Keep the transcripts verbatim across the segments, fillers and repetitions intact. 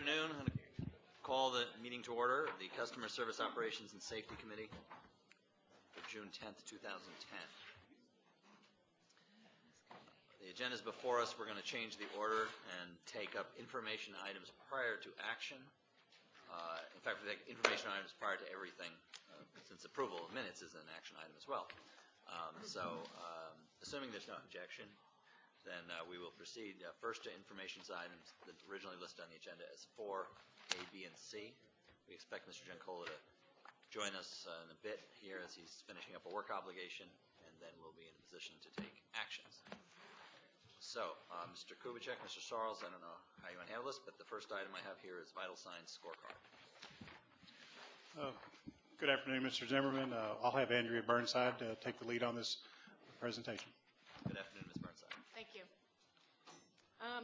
afternoon. I'm going to call the meeting to order of the Customer Service Operations and Safety Committee for June tenth, two thousand ten. The agenda is before us. We're going to change the order and take up information items prior to action. Uh, in fact, we take information items prior to everything, uh, since approval of minutes is an action item as well. Um, so, um, assuming there's no objection, then uh, we will proceed uh, first to information items that originally listed on the agenda as four A, B, and C. We expect Mister Giancola to join us uh, in a bit here as he's finishing up a work obligation, and then we'll be in a position to take actions. So, uh, Mister Kubitschek, Mister Sarles, I don't know how you want to handle this, but the first item I have here is Vital Signs scorecard. Uh, good afternoon, Mister Zimmerman. Uh, I'll have Andrea Burnside uh, take the lead on this presentation. Good afternoon, Miz Burnside. Thank you. Um,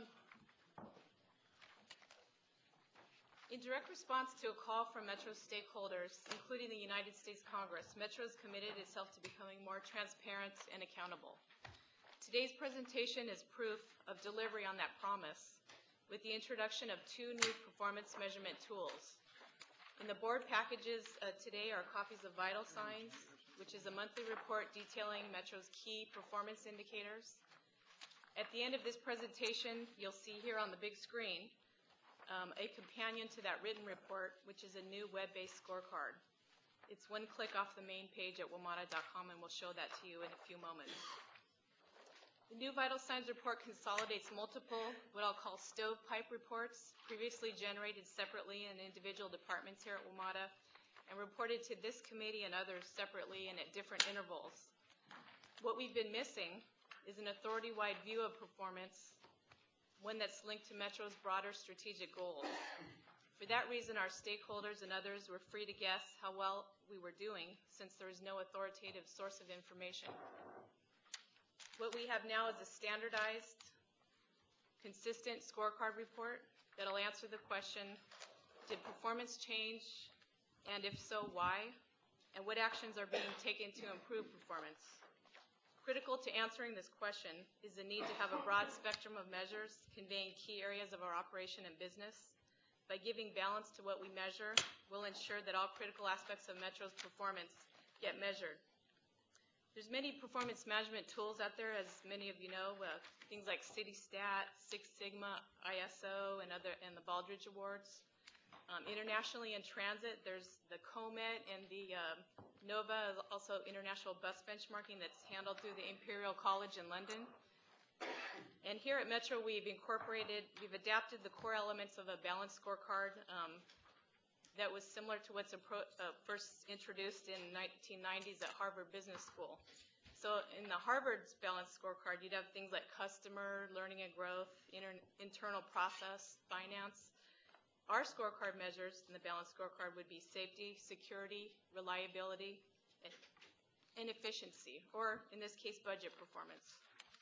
in direct response to a call from Metro's stakeholders, including the United States Congress, Metro has committed itself to becoming more transparent and accountable. Today's presentation is proof of delivery on that promise with the introduction of two new performance measurement tools. In the board packages uh, today are copies of Vital Signs, which is a monthly report detailing Metro's key performance indicators. At the end of this presentation, you'll see here on the big screen um, a companion to that written report, which is a new web-based scorecard. It's one click off the main page at WMATA dot com, and we'll show that to you in a few moments. The new Vital Signs report consolidates multiple, what I'll call stovepipe reports, previously generated separately in individual departments here at WMATA, and reported to this committee and others separately and at different intervals. What we've been missing is an authority-wide view of performance, one that's linked to Metro's broader strategic goals. For that reason, our stakeholders and others were free to guess how well we were doing, since there is no authoritative source of information. What we have now is a standardized, consistent scorecard report that'll answer the question, did performance change, and if so, why? And what actions are being taken to improve performance? Critical to answering this question is the need to have a broad spectrum of measures conveying key areas of our operation and business. By giving balance to what we measure, we'll ensure that all critical aspects of Metro's performance get measured. There's many performance management tools out there, as many of you know, uh, things like CityStat, Six Sigma, I S O, and other, and the Baldrige Awards. Um, internationally in transit, there's the COMET and the uh, NOVA, also international bus benchmarking, that's handled through the Imperial College in London. And here at Metro, we've incorporated, we've adapted the core elements of a balanced scorecard um, that was similar to what's uh, first introduced in nineteen nineties at Harvard Business School. So in the Harvard's balanced scorecard, you'd have things like customer, learning and growth, inter internal process, finance. Our scorecard measures in the balanced scorecard would be safety, security, reliability, and, and efficiency, or in this case, budget performance.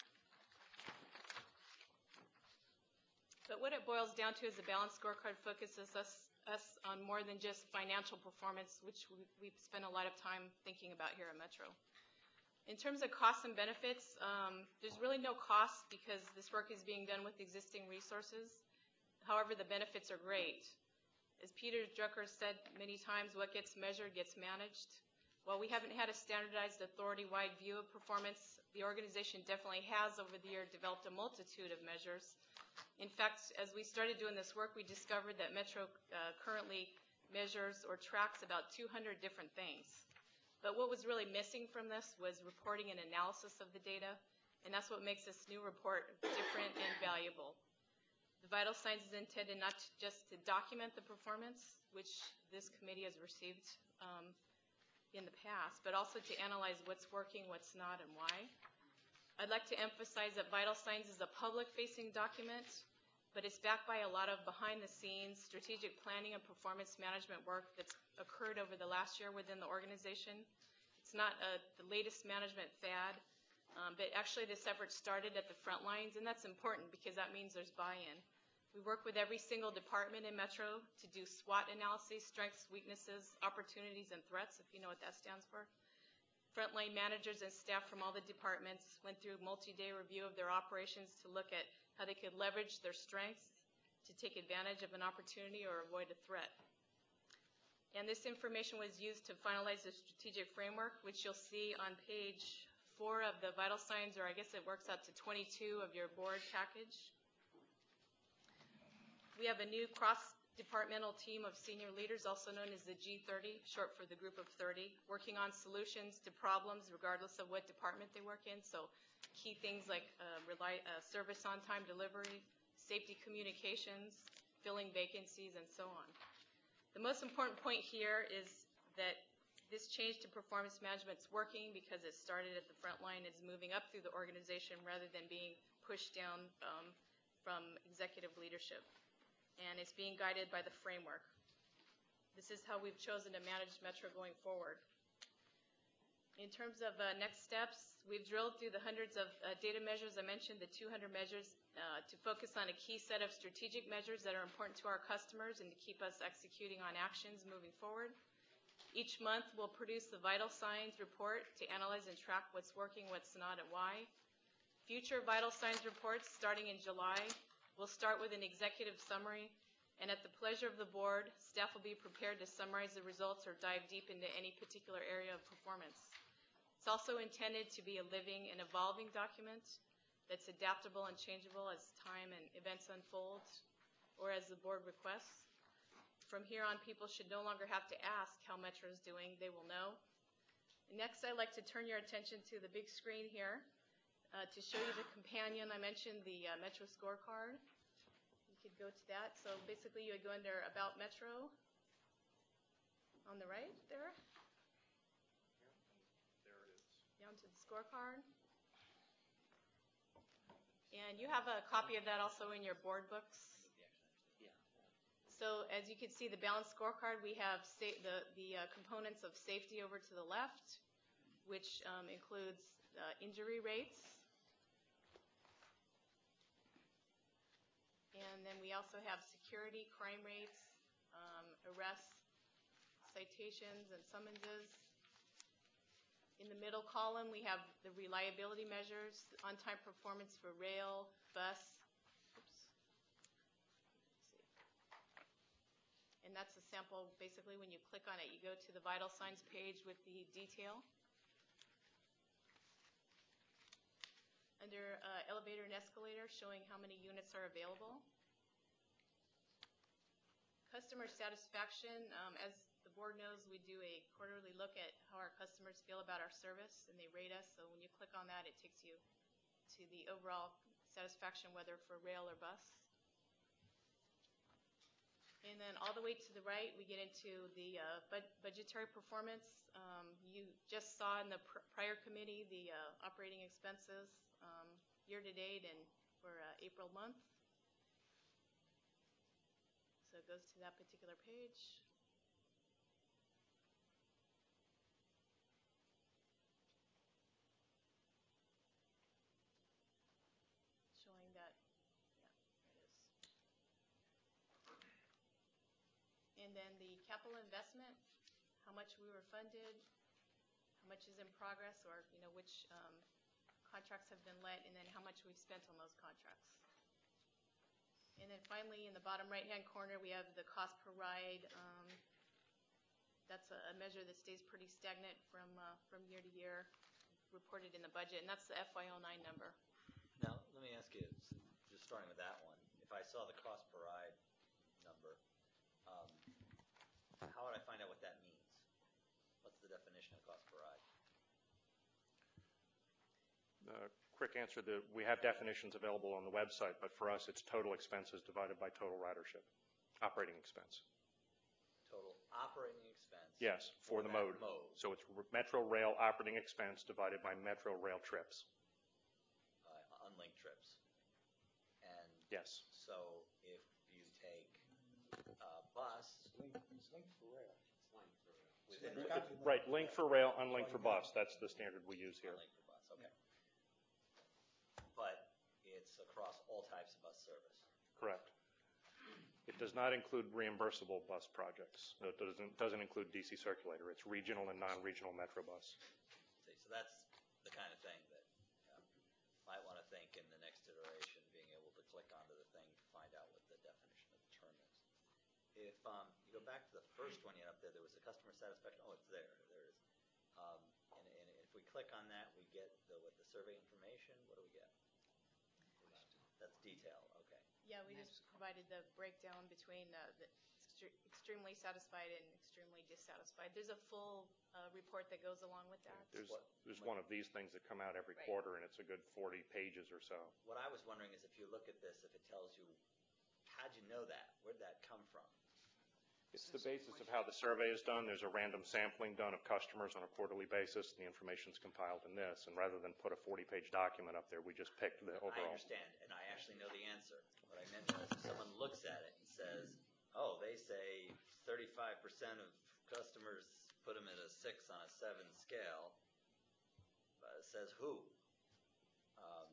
But what it boils down to is the balanced scorecard focuses us, us on more than just financial performance, which we, we've spent a lot of time thinking about here at Metro. In terms of costs and benefits, um, there's really no cost because this work is being done with existing resources. However, the benefits are great. As Peter Drucker said many times, what gets measured gets managed. While we haven't had a standardized authority-wide view of performance, the organization definitely has over the year developed a multitude of measures. In fact, as we started doing this work, we discovered that Metro uh, currently measures or tracks about two hundred different things. But what was really missing from this was reporting and analysis of the data, and that's what makes this new report different and valuable. The Vital Signs is intended not to just to document the performance, which this committee has received um, in the past, but also to analyze what's working, what's not, and why. I'd like to emphasize that Vital Signs is a public-facing document, but it's backed by a lot of behind-the-scenes strategic planning and performance management work that's occurred over the last year within the organization. It's not a, the latest management fad, um, but actually this effort started at the front lines, and that's important because that means there's buy-in. We work with every single department in Metro to do SWOT analyses, strengths, weaknesses, opportunities, and threats, if you know what that stands for. Frontline managers and staff from all the departments went through multi-day review of their operations to look at how they could leverage their strengths to take advantage of an opportunity or avoid a threat. And this information was used to finalize the strategic framework, which you'll see on page four of the vital signs, or I guess it works out to twenty-two of your board package. We have a new cross-departmental team of senior leaders, also known as the G thirty, short for the group of thirty, working on solutions to problems regardless of what department they work in. So key things like uh, rely, uh, service on-time delivery, safety communications, filling vacancies, and so on. The most important point here is that this change to performance management is working because it started at the front line, is moving up through the organization rather than being pushed down um, from executive leadership. And it's being guided by the framework. This is how we've chosen to manage Metro going forward. In terms of uh, next steps, we've drilled through the hundreds of uh, data measures. I mentioned the two hundred measures uh, to focus on a key set of strategic measures that are important to our customers and to keep us executing on actions moving forward. Each month, we'll produce the vital signs report to analyze and track what's working, what's not, and why. Future vital signs reports starting in July will start with an executive summary, and at the pleasure of the board, staff will be prepared to summarize the results or dive deep into any particular area of performance. It's also intended to be a living and evolving document that's adaptable and changeable as time and events unfold or as the board requests. From here on, people should no longer have to ask how Metro is doing. They will know. And next, I'd like to turn your attention to the big screen here uh, to show you the companion. I mentioned the uh, Metro scorecard. You could go to that. So basically, you would go under About Metro on the right there. Down to the scorecard. And you have a copy of that also in your board books. So as you can see, the balanced scorecard, we have sa- the, the uh, components of safety over to the left, which um, includes uh, injury rates. And then we also have security, crime rates, um, arrests, citations, and summonses. In the middle column, we have the reliability measures, on-time performance for rail, bus. Oops. And that's a sample. Basically, when you click on it, you go to the vital signs page with the detail. Under uh, elevator and escalator, showing how many units are available. Customer satisfaction, um, as the board knows, we do a quarterly look at how our customers feel about our service, and they rate us. So when you click on that, it takes you to the overall satisfaction, whether for rail or bus. And then all the way to the right, we get into the uh, bud budgetary performance. Um, you just saw in the pr prior committee the uh, operating expenses um, year to date and for uh, April month. So it goes to that particular page. Showing that, yeah, there it is. And then the capital investment, how much we were funded, how much is in progress, or you know which um, contracts have been let, and then how much we've spent on those contracts. And then finally, in the bottom right-hand corner, we have the cost per ride. Um, that's a, a measure that stays pretty stagnant from uh, from year to year, reported in the budget, and that's the F Y oh nine number. Now, let me ask you, just starting with that one, if I saw the cost per ride number, um, how would I find out what that means? What's the definition of cost per ride? Uh, quick answer, the, we have definitions available on the website, but for us it's total expenses divided by total ridership, operating expense. Total operating expense? Yes, for, for the mode. mode. So it's Metro Rail operating expense divided by Metro Rail trips. Uh, unlinked trips. And yes. So if you take a bus. It's linked, it's linked for rail. It's linked for rail. Within It, it, right, link for rail, unlinked for bus. That's the standard we use here. Unlinked for bus, okay. But it's across all types of bus service. Correct. It does not include reimbursable bus projects. No, it doesn't, doesn't include D C circulator. It's regional and non-regional Metro bus. See, so that's the kind of thing that you know, might want to think in the next iteration, being able to click onto the thing to find out what the definition if um, you go back to the first one you had up there, there was a customer satisfaction, oh, it's there, there it is. Um, And and if we click on that, we get the, what, the survey information, what do we get? That's detail, okay. Yeah, we just provided the breakdown between uh, the extre- extremely satisfied and extremely dissatisfied. There's a full uh, report that goes along with that. There's, What- there's what- one of these things that come out every Right. quarter, and it's a good forty pages or so. What I was wondering is if you look at this, if it tells you, how'd you know that? Where'd that come from? It's the basis of how the survey is done. There's a random sampling done of customers on a quarterly basis. The information's compiled in this, and rather than put a forty-page document up there, we just picked the I overall. understand, and I actually know the answer. What I meant was if someone looks at it and says, oh, they say thirty-five percent of customers put them at a six on a seven scale, but it says who? Um,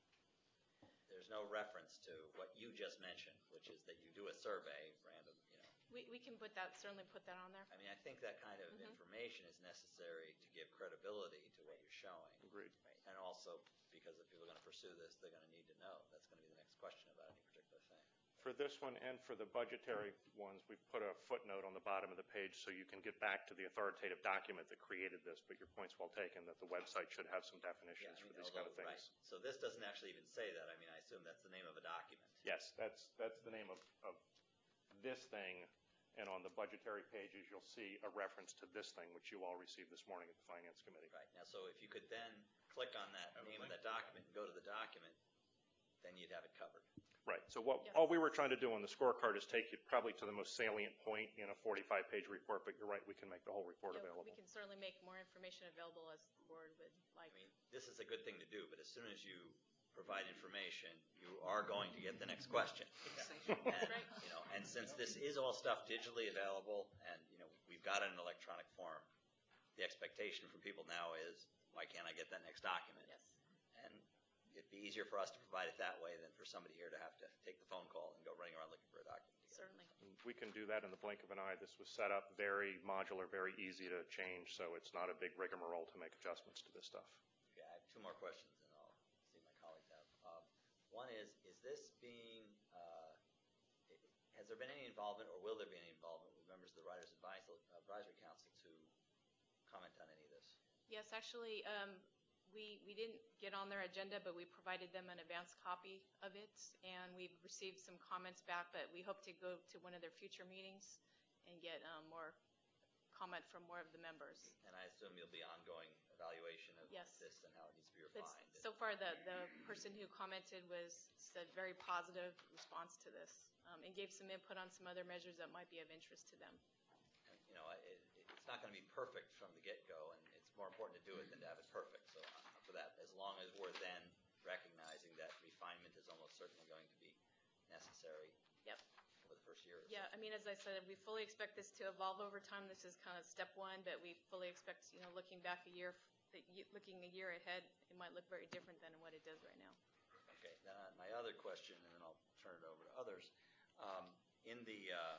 There's no reference to what you just mentioned, which is that you do a survey, random, you know. We we can put that, certainly put that on there. I mean, I think that kind of Mhm. information is necessary to give credibility to what you're showing. Agreed. And also, because if people are going to pursue this, they're going to need to know. That's going to be the next question about any particular thing. For this one and for the budgetary ones, we've put a footnote on the bottom of the page so you can get back to the authoritative document that created this, but your point's well taken, that the website should have some Yeah, definitions I for mean, these kind of although, right. things. So this doesn't actually even say that. I mean, I assume that's the name of a document. Yes, that's, that's the name of, of this thing, and on the budgetary pages, you'll see a reference to this thing, which you all received this morning at the Finance Committee. Right. Now, so if you could then click on that name of that document and go to the document, then you'd have it covered. Right, so what, Yes. all we were trying to do on the scorecard is take you probably to the most salient point in a forty-five page report, but you're right, we can make the whole report Yeah, available. we can certainly make more information available as the board would like. I mean, this is a good thing to do, but as soon as you provide information, you are going to get the next question. And, right. you know, and since this is all stuff digitally available, and, you know, we've got it in electronic form, the expectation from people now is, why can't I get that next document? Yes. And it'd be easier for us to provide it that way than for somebody here to have to take the phone call and go running around looking for a document. to get. Certainly. We can do that in the blink of an eye. This was set up very modular, very easy to change, so it's not a big rigmarole to make adjustments to this stuff. Okay, I have two more questions, and I'll see if my colleagues have. Um, One is, is this being, uh, i- has there been any involvement, or will there be any involvement with members of the Riders Advis- Advisory Council to comment on any of this? Yes, actually, um, we, we didn't get on their agenda, but we provided them an advance copy of it, and we've received some comments back, but we hope to go to one of their future meetings and get um, more comment from more of the members. And I assume you'll be ongoing evaluation of Yes. this and how it needs to be But refined. so far, the, the person who commented was, said very positive response to this, um, and gave some input on some other measures that might be of interest to them. And, you know, I- it, it's not going to be perfect from the get-go, and it's more important to do it than to have it perfect. So uh, for that, as long as we're then recognizing that refinement is almost certainly going to be necessary Yep. over the first year or so. Yeah, I mean, as I said, we fully expect this to evolve over time. This is kind of step one, but we fully expect, you know, looking back a year, that y- looking a year ahead, it might look very different than what it does right now. Okay, then uh, my other question, and then I'll turn it over to others. Um, In the, uh,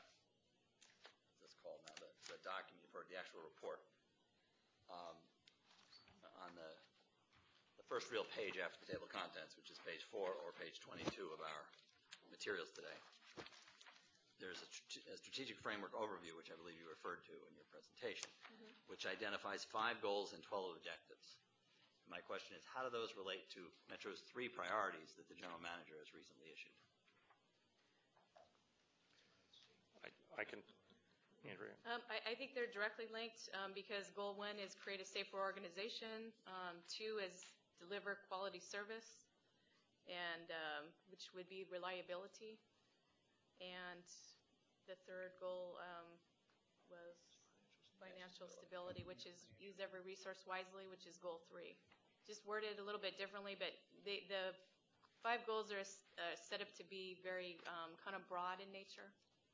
what's this called now, the the document for the actual report, um, on the, the first real page after the table of contents, which is page four or page twenty-two of our materials today, there's a strate- a strategic framework overview, which I believe you referred to in your presentation, which identifies five goals and twelve objectives. My question is, how do those relate to Metro's three priorities that the general manager has recently issued? I, I can, Andrea? Um, I, I think they're directly linked, um, because goal one is create a safer organization, um, two is deliver quality service, and, um, which would be reliability, and the third goal, um, was financial stability, which is use every resource wisely, which is goal three. Just worded a little bit differently, but the, the five goals are uh, set up to be very um, kind of broad in nature.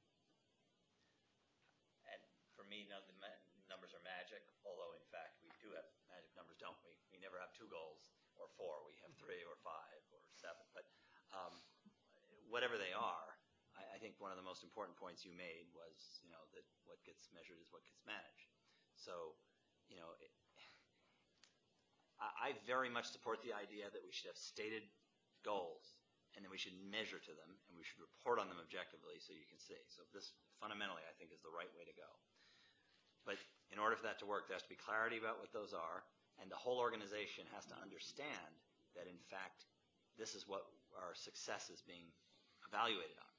And for me, none of the ma- numbers are magic, although in fact we do have magic numbers, don't we? We never have two goals or four. We have three or five or seven. But um, whatever they are, I, I think one of the most important points you made was, you know, that what gets measured is what gets managed. So, you know, it, I, I very much support the idea that we should have stated goals and then we should measure to them, and we should report on them objectively so you can see. So this fundamentally, I think, is the right way to go. But in order for that to work, there has to be clarity about what those are, and the whole organization has to understand that, in fact, this is what our success is being evaluated on.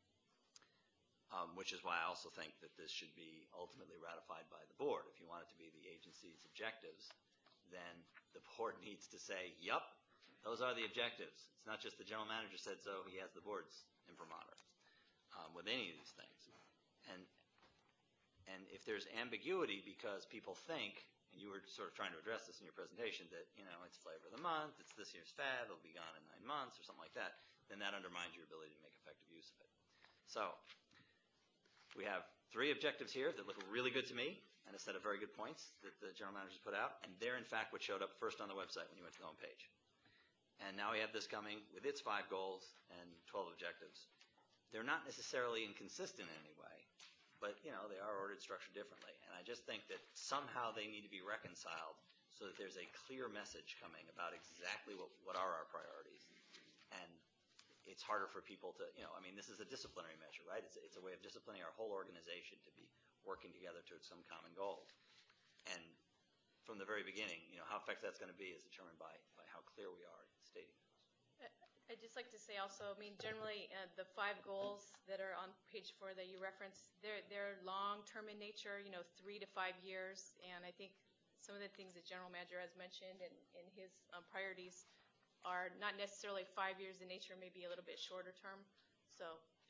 Um, which is why I also think that this should be ultimately ratified by the board. If you want it to be the agency's objectives, then the board needs to say, yup, those are the objectives. It's not just the general manager said so, he has the board's imprimatur um, with any of these things. And, and if there's ambiguity because people think, and you were sort of trying to address this in your presentation, that, you know, it's flavor of the month, it's this year's fad, it'll be gone in nine months or something like that, then that undermines your ability to make effective use of it. So we have three objectives here that look really good to me and a set of very good points that the general managers put out, and they're in fact what showed up first on the website when you went to the home page. And now we have this coming with its five goals and twelve objectives. They're not necessarily inconsistent in any way, but you know, they are ordered structured differently. And I just think that somehow they need to be reconciled so that there's a clear message coming about exactly what, what are our priorities. And it's harder for people to, you know, I mean, this is a disciplinary measure, right? It's, it's a way of disciplining our whole organization to be working together towards some common goal. And from the very beginning, you know, how effective that's going to be is determined by, by how clear we are in stating those. I'd just like to say also, I mean, generally, uh, the five goals that are on page four that you referenced, they're, they're long-term in nature, you know, three to five years. And I think some of the things that General Manager has mentioned in, in his um, priorities are not necessarily five years in nature, maybe a little bit shorter term. So,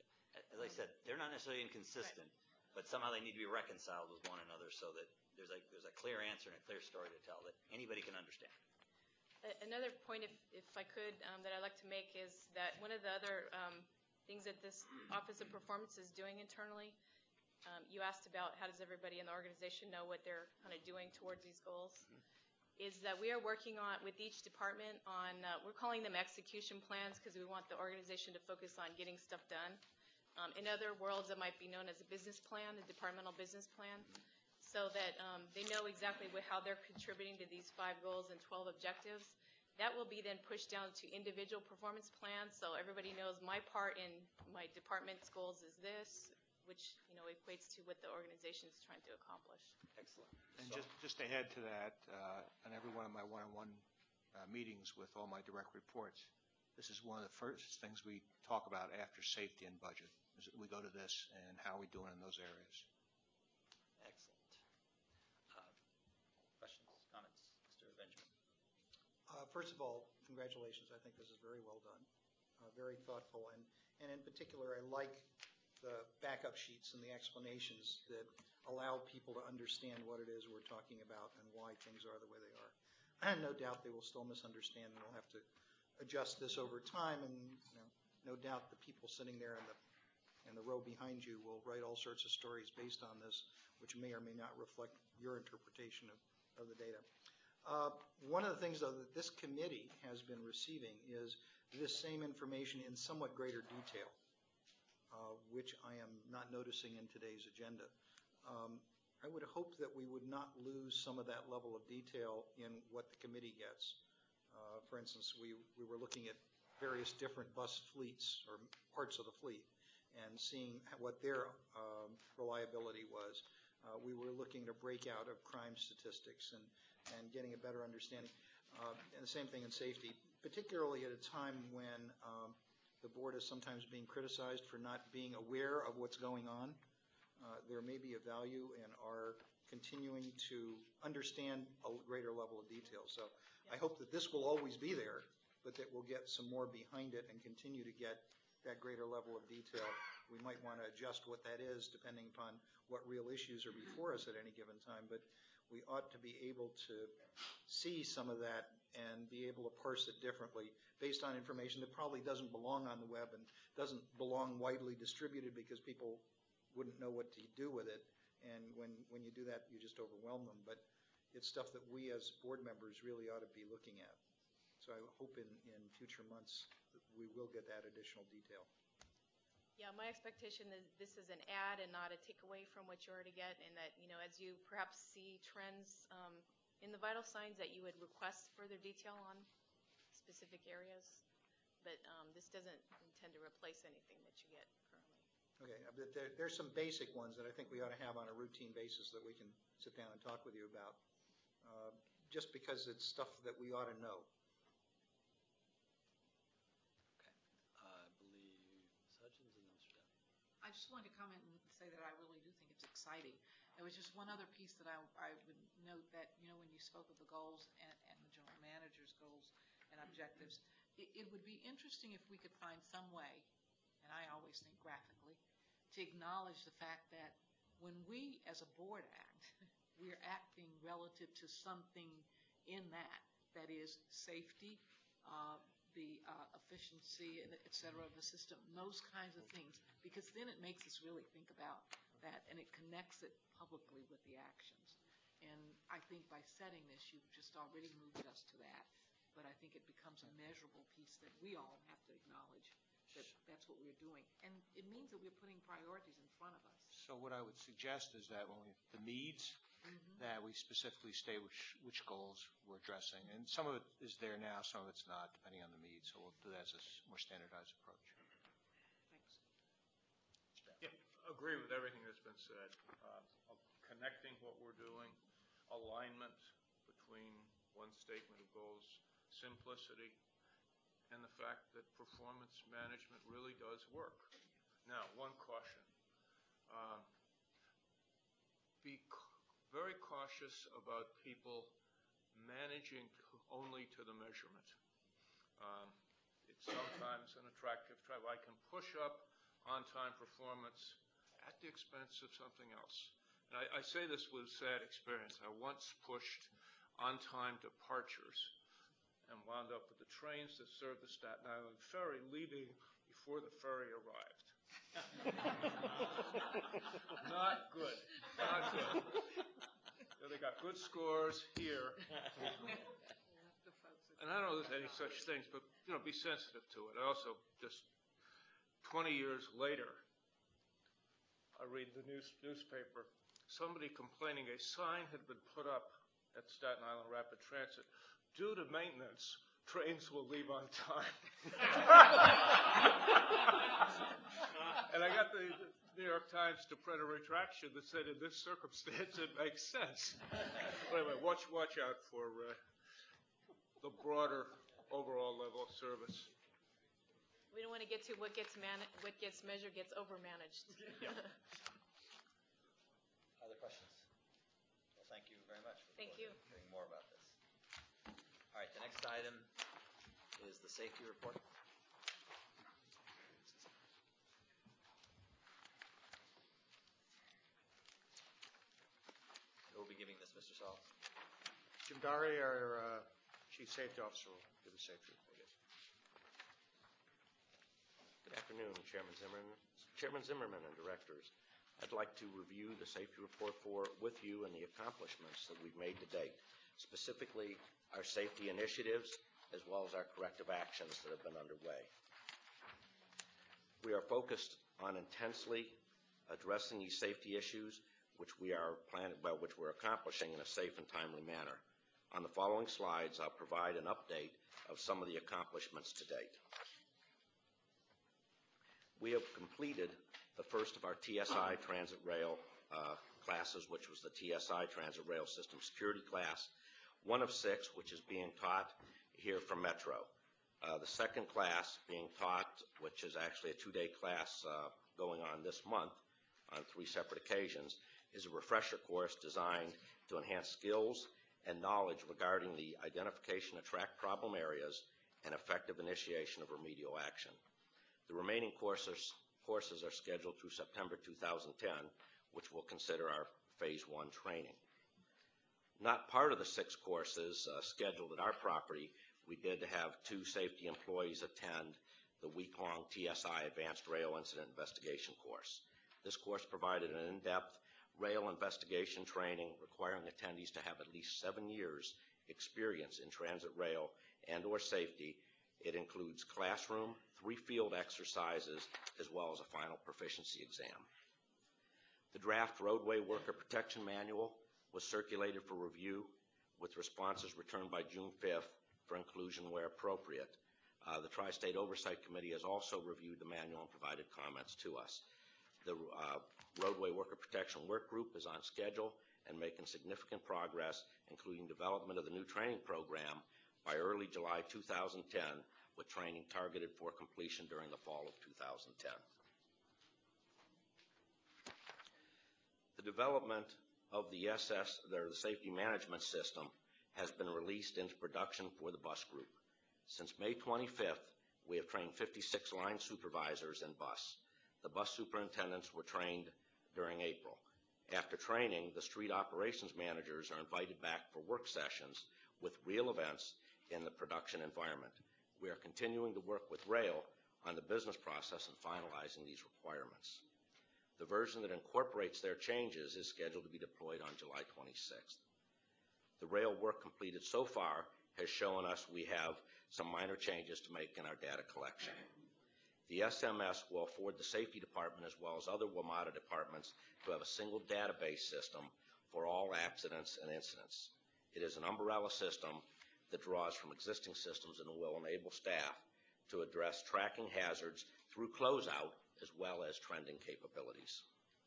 as I said, they're not necessarily inconsistent, right, but somehow they need to be reconciled with one another so that there's a, there's a clear answer and a clear story to tell that anybody can understand. Another point, if, if I could, um, that I'd like to make is that one of the other um, things that this Office of Performance is doing internally, um, you asked about how does everybody in the organization know what they're kind of doing towards these goals, mm-hmm. is that we are working on, with each department on, uh, we're calling them execution plans because we want the organization to focus on getting stuff done. Um, in other worlds, it might be known as a business plan, a departmental business plan, so that um, they know exactly what, how they're contributing to these five goals and twelve objectives. That will be then pushed down to individual performance plans, so everybody knows my part in my department's goals is this, which, you know, equates to what the organization is trying to accomplish. Excellent. And just, just to add to that, uh, on every one of my one-on-one uh, meetings with all my direct reports, this is one of the first things we talk about after safety and budget. Is that we go to this and how are we doing in those areas. Excellent. Uh, questions, comments, Mister Benjamin? Uh, first of all, congratulations. I think this is very well done, uh, very thoughtful, and, and in particular, I like the backup sheets and the explanations that allow people to understand what it is we're talking about and why things are the way they are. And no doubt they will still misunderstand, and we'll have to adjust this over time, and you know, no doubt the people sitting there in the in the row behind you will write all sorts of stories based on this, which may or may not reflect your interpretation of, of the data. Uh, one of the things, though, that this committee has been receiving is this same information in somewhat greater detail, uh, which I am not noticing in today's agenda. Um, I would hope that we would not lose some of that level of detail in what the committee gets. Uh, for instance, we, we were looking at various different bus fleets or parts of the fleet and seeing what their um, reliability was. Uh, we were looking at a breakout of crime statistics and, and getting a better understanding. Uh, and the same thing in safety, particularly at a time when um, the board is sometimes being criticized for not being aware of what's going on. Uh, there may be a value in our continuing to understand a greater level of detail. So I hope that this will always be there, but that we'll get some more behind it and continue to get that greater level of detail. We might want to adjust what that is depending upon what real issues are before us at any given time, but we ought to be able to see some of that and be able to parse it differently based on information that probably doesn't belong on the web and doesn't belong widely distributed because people wouldn't know what to do with it. And when, when you do that, you just overwhelm them. But it's stuff that we as board members really ought to be looking at. So I hope in, in future months that we will get that additional detail. Yeah, my expectation is this is an add and not a takeaway from what you already get, and that, you know, as you perhaps see trends um, in the vital signs, that you would request further detail on specific areas. but um, this doesn't intend to replace anything that you get currently. Okay, uh, but there, there's some basic ones that I think we ought to have on a routine basis that we can sit down and talk with you about, uh, just because it's stuff that we ought to know. I believe Miz Hutchins and then Mister Dunn. I just wanted to comment and say that I really do think it's exciting. There was just one other piece that I, I would note that, you know, when you spoke of the goals and, and the general manager's goals and objectives, it, it would be interesting if we could find some way, and I always think graphically, to acknowledge the fact that when we as a board act, we're acting relative to something in that, that is safety, uh, the uh, efficiency, et cetera, of the system, those kinds of things, because then it makes us really think about that, and it connects it publicly with the actions. And I think by setting this, you've just already moved us to that, but I think it becomes a measurable piece that we all have to acknowledge that that's what we're doing. And it means that we're putting priorities in front of us. So what I would suggest is that when we, the needs, Mm-hmm. that we specifically state which, which goals we're addressing. And some of it is there now, some of it's not, depending on the needs. So we'll do that as a s- more standardized approach. Thanks. Yeah, agree with everything that's been said. Uh, of connecting what we're doing, alignment between one statement of goals, simplicity, and the fact that performance management really does work. Now, one caution. Um, be c- very cautious about people managing to only to the measurement. Um, it's sometimes an attractive trap. I can push up on-time performance at the expense of something else. And I, I say this with sad experience. I once pushed on-time departures and wound up with the trains that served the Staten Island ferry leaving before the ferry arrived. Not good. Not good. So they got good scores here. And I don't know if there's any such things, but, you know, be sensitive to it. I also, just twenty years later, I read the news, newspaper, somebody complaining a sign had been put up at Staten Island Rapid Transit. Due to maintenance, trains will leave on time. And I got the New York Times to print a retraction that said, in this circumstance, it makes sense. But anyway, watch, watch out for uh, the broader overall level of service. We don't want to get to what gets man, what gets measured gets overmanaged. Other questions? Well, thank you very much for Thank you. hearing more about this. All right, the next item is the safety report. Who will be giving this, Mister Saul? Jim Dari, our uh, Chief Safety Officer, will give the safety report. Good afternoon, Chairman Zimmerman, Chairman Zimmerman and directors. I'd like to review the safety report for with you and the accomplishments that we've made to date, specifically our safety initiatives as well as our corrective actions that have been underway. We are focused on intensely addressing these safety issues, which we are planning, well, which we're accomplishing in a safe and timely manner. On the following slides, I'll provide an update of some of the accomplishments to date. We have completed the first of our T S I Transit Rail uh, classes, which was the T S I Transit Rail System Security class, one of six, which is being taught here from Metro. Uh, the second class being taught, which is actually a two-day class uh, going on this month on three separate occasions, is a refresher course designed to enhance skills and knowledge regarding the identification of track problem areas and effective initiation of remedial action. The remaining courses, courses are scheduled through September two thousand ten, which will consider our phase one training. Not part of the six courses uh, scheduled at our property, we did have two safety employees attend the week-long T S I Advanced Rail Incident Investigation course. This course provided an in-depth rail investigation training requiring attendees to have at least seven years experience in transit rail and or safety. It includes classroom, three field exercises, as well as a final proficiency exam. The draft Roadway Worker Protection Manual was circulated for review with responses returned by June fifth for inclusion where appropriate. Uh, The Tri-State Oversight Committee has also reviewed the manual and provided comments to us. The uh, Roadway Worker Protection Work Group is on schedule and making significant progress, including development of the new training program by early July two thousand ten, with training targeted for completion during the fall of two thousand ten. The development of the S S, the Safety Management System, has been released into production for the bus group. Since May twenty-fifth, we have trained fifty-six line supervisors in bus. The bus superintendents were trained during April. After training, the street operations managers are invited back for work sessions with real events in the production environment. We are continuing to work with rail on the business process and finalizing these requirements. The version that incorporates their changes is scheduled to be deployed on July twenty-sixth. The rail work completed so far has shown us we have some minor changes to make in our data collection. The S M S will afford the safety department as well as other WMATA departments to have a single database system for all accidents and incidents. It is an umbrella system that draws from existing systems and will enable staff to address tracking hazards through closeout as well as trending capabilities.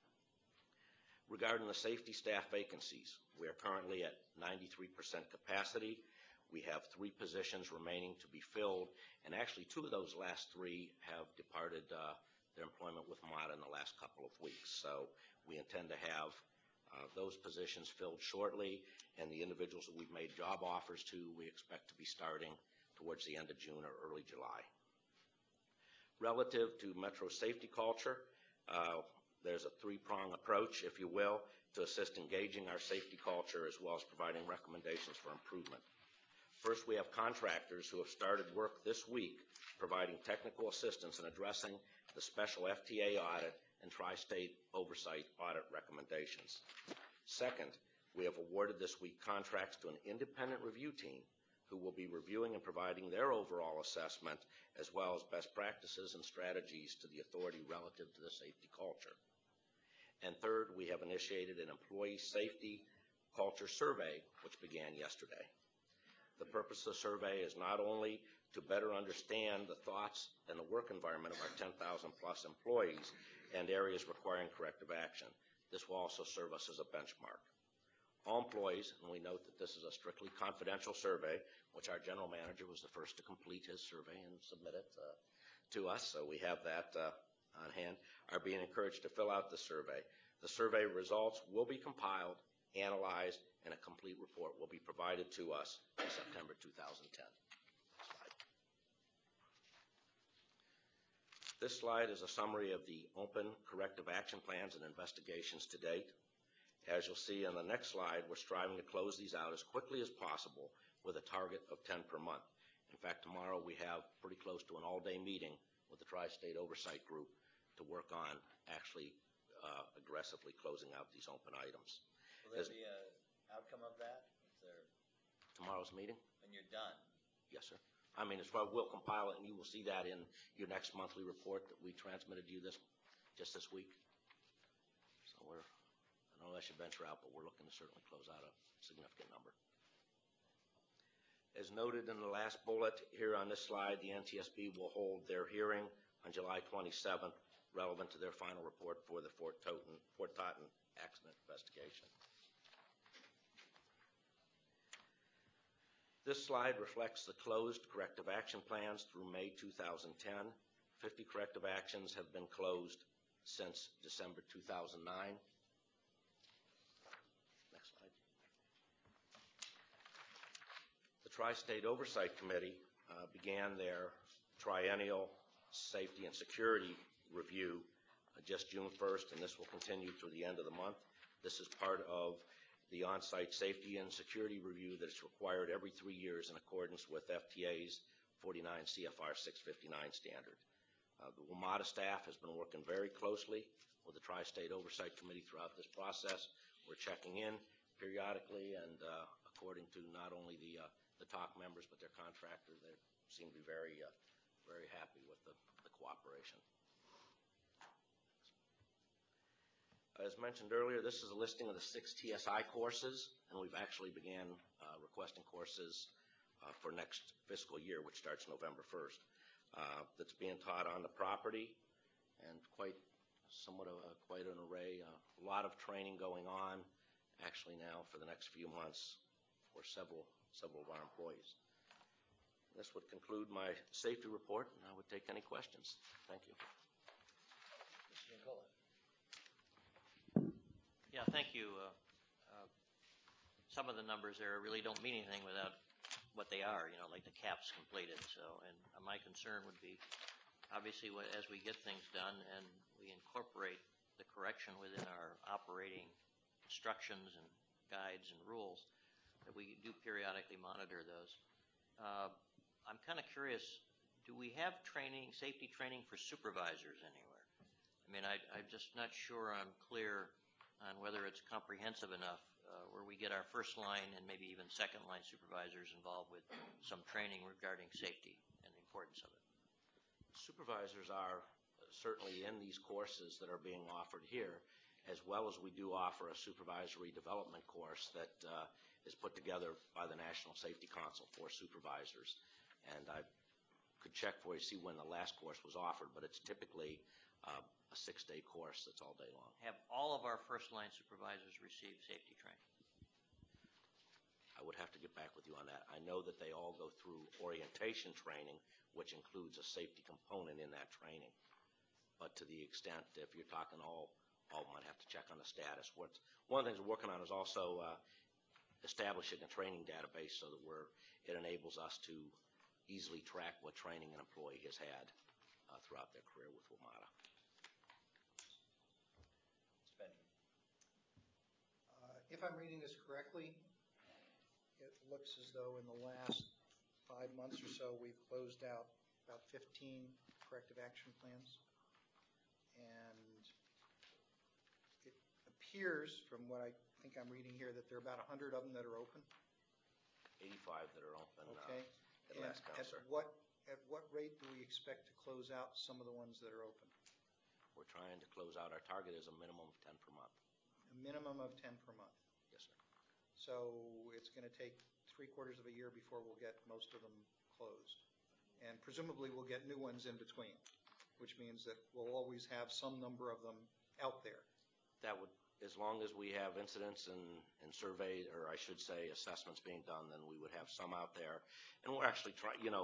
Regarding the safety staff vacancies, we are currently at ninety-three percent capacity. We have three positions remaining to be filled, and actually two of those last three have departed uh, their employment with MATA in the last couple of weeks. So we intend to have uh, those positions filled shortly, and the individuals that we've made job offers to, we expect to be starting towards the end of June or early July. Relative to Metro safety culture, uh, there's a three-prong approach, if you will, to assist engaging our safety culture as well as providing recommendations for improvement. First, we have contractors who have started work this week providing technical assistance in addressing the special F T A audit and tri-state oversight audit recommendations. Second, we have awarded this week contracts to an independent review team who will be reviewing and providing their overall assessment as well as best practices and strategies to the authority relative to the safety culture. And third, we have initiated an employee safety culture survey, which began yesterday. The purpose of the survey is not only to better understand the thoughts and the work environment of our ten thousand plus employees and areas requiring corrective action. This will also serve us as a benchmark. All employees, and we note that this is a strictly confidential survey, which our general manager was the first to complete his survey and submit it uh, to us, so we have that uh, on hand, are being encouraged to fill out the survey. The survey results will be compiled, analyzed, and a complete report will be provided to us in September two thousand ten. Slide. This slide is a summary of the open corrective action plans and investigations to date. As you'll see on the next slide, we're striving to close these out as quickly as possible with a target of ten per month. In fact, tomorrow we have pretty close to an all-day meeting with the Tri-State Oversight Group to work on actually uh, aggressively closing out these open items. Will there be an outcome of that? Is there, Tomorrow's meeting? when you're done? Yes, sir. I mean, as far as we'll compile it, and you will see that in your next monthly report that we transmitted to you this, just this week. So we're, I don't know if I should venture out, but we're looking to certainly close out a significant number. As noted in the last bullet here on this slide, the N T S B will hold their hearing on July twenty-seventh, relevant to their final report for the Fort Totten, Fort Totten accident investigation. This slide reflects the closed corrective action plans through May two thousand ten. fifty corrective actions have been closed since December two thousand nine. Next slide. The Tri-State Oversight Committee uh, began their triennial safety and security review uh, just June first, and this will continue through the end of the month. This is part of the on-site safety and security review that is required every three years in accordance with F T A's forty-nine C F R six fifty-nine standard. Uh, the WMATA staff has been working very closely with the Tri-State Oversight Committee throughout this process. We're checking in periodically, and uh, according to not only the uh, the TOC members but their contractor, they seem to be very uh, very happy with the, the cooperation. As mentioned earlier, this is a listing of the six T S I courses, and we've actually began uh, requesting courses uh, for next fiscal year, which starts November first, uh, that's being taught on the property, and quite somewhat of a, quite an array, uh, a lot of training going on actually now for the next few months for several, several of our employees. This would conclude my safety report, and I would take any questions. Thank you. Yeah, thank you. Uh, uh, some of the numbers there really don't mean anything without what they are, you know, like the caps completed. So, and my concern would be, obviously, what- as we get things done and we incorporate the correction within our operating instructions and guides and rules, that we do periodically monitor those. Uh, I'm kind of curious, do we have training, safety training for supervisors anywhere? I mean, I, I'm just not sure I'm clear on whether it's comprehensive enough, uh, where we get our first line and maybe even second line supervisors involved with some training regarding safety and the importance of it. Supervisors are certainly in these courses that are being offered here, as well as we do offer a supervisory development course that uh, is put together by the National Safety Council for supervisors. And I could check for you, see when the last course was offered, but it's typically uh, a six-day course that's all day long. Have all of our first line supervisors received safety training? I would have to get back with you on that. I know that they all go through orientation training, which includes a safety component in that training. But to the extent, if you're talking all, all might have to check on the status. What's, one of the things we're working on is also uh, establishing a training database so that we're, it enables us to easily track what training an employee has had uh, throughout their career with WMATA. Uh, If I'm reading this correctly, it looks as though in the last five months or so, we've closed out about fifteen corrective action plans. And it appears, from what I think I'm reading here, that there are about one hundred of them that are open. eighty-five that are open Okay. uh, at And last count, at sir. what, at what rate do we expect to close out some of the ones that are open? We're trying to close out. Our target is a minimum of ten per month. A minimum of ten per month. Yes, sir. So it's going to take three quarters of a year before we'll get most of them closed. And presumably we'll get new ones in between, which means that we'll always have some number of them out there. That would, as long as we have incidents and, and survey, or I should say assessments being done, then we would have some out there. And we're actually trying, you know,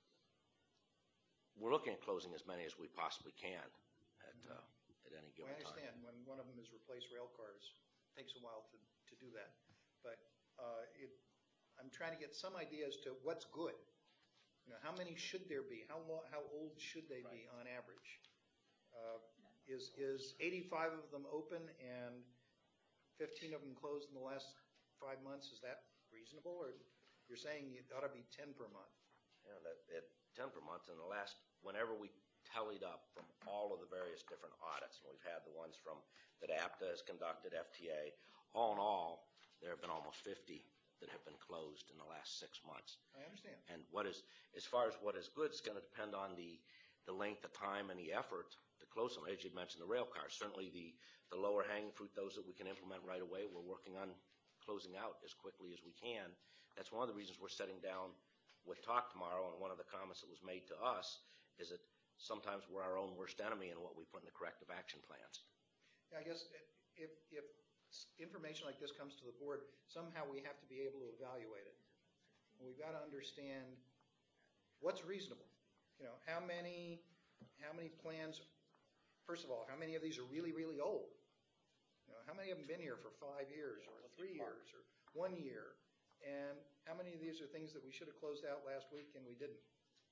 we're looking at closing as many as we possibly can at, uh, at any Well, given I time. understand, when one of them is replace rail cars, it takes a while to, to do that. But uh, it, I'm trying to get some idea as to what's good. You know, how many should there be? How long, how old should they be on average? Uh, Is, is eighty-five of them open and fifteen of them closed in the last five months? Is that reasonable? Or you're saying it ought to be ten per month? Yeah, that, at ten per month, in the last, whenever we tallied up from all of the various different audits, and we've had the ones from, that APTA has conducted, F T A, all in all, there have been almost fifty that have been closed in the last six months. I understand. And what is, as far as what is good, is going to depend on the, the length of time and the effort to close them. As you mentioned, the rail cars, certainly the, the lower hanging fruit, those that we can implement right away, we're working on closing out as quickly as we can. That's one of the reasons we're setting down with Talk tomorrow, and one of the comments that was made to us is that sometimes we're our own worst enemy in what we put in the corrective action plans. Yeah, I guess if, if information like this comes to the board, somehow we have to be able to evaluate it. We've got to understand what's reasonable. You know, how many, how many plans, first of all, how many of these are really, really old? You know, how many of them been here for five years or three years or one year? And how many of these are things that we should have closed out last week and we didn't?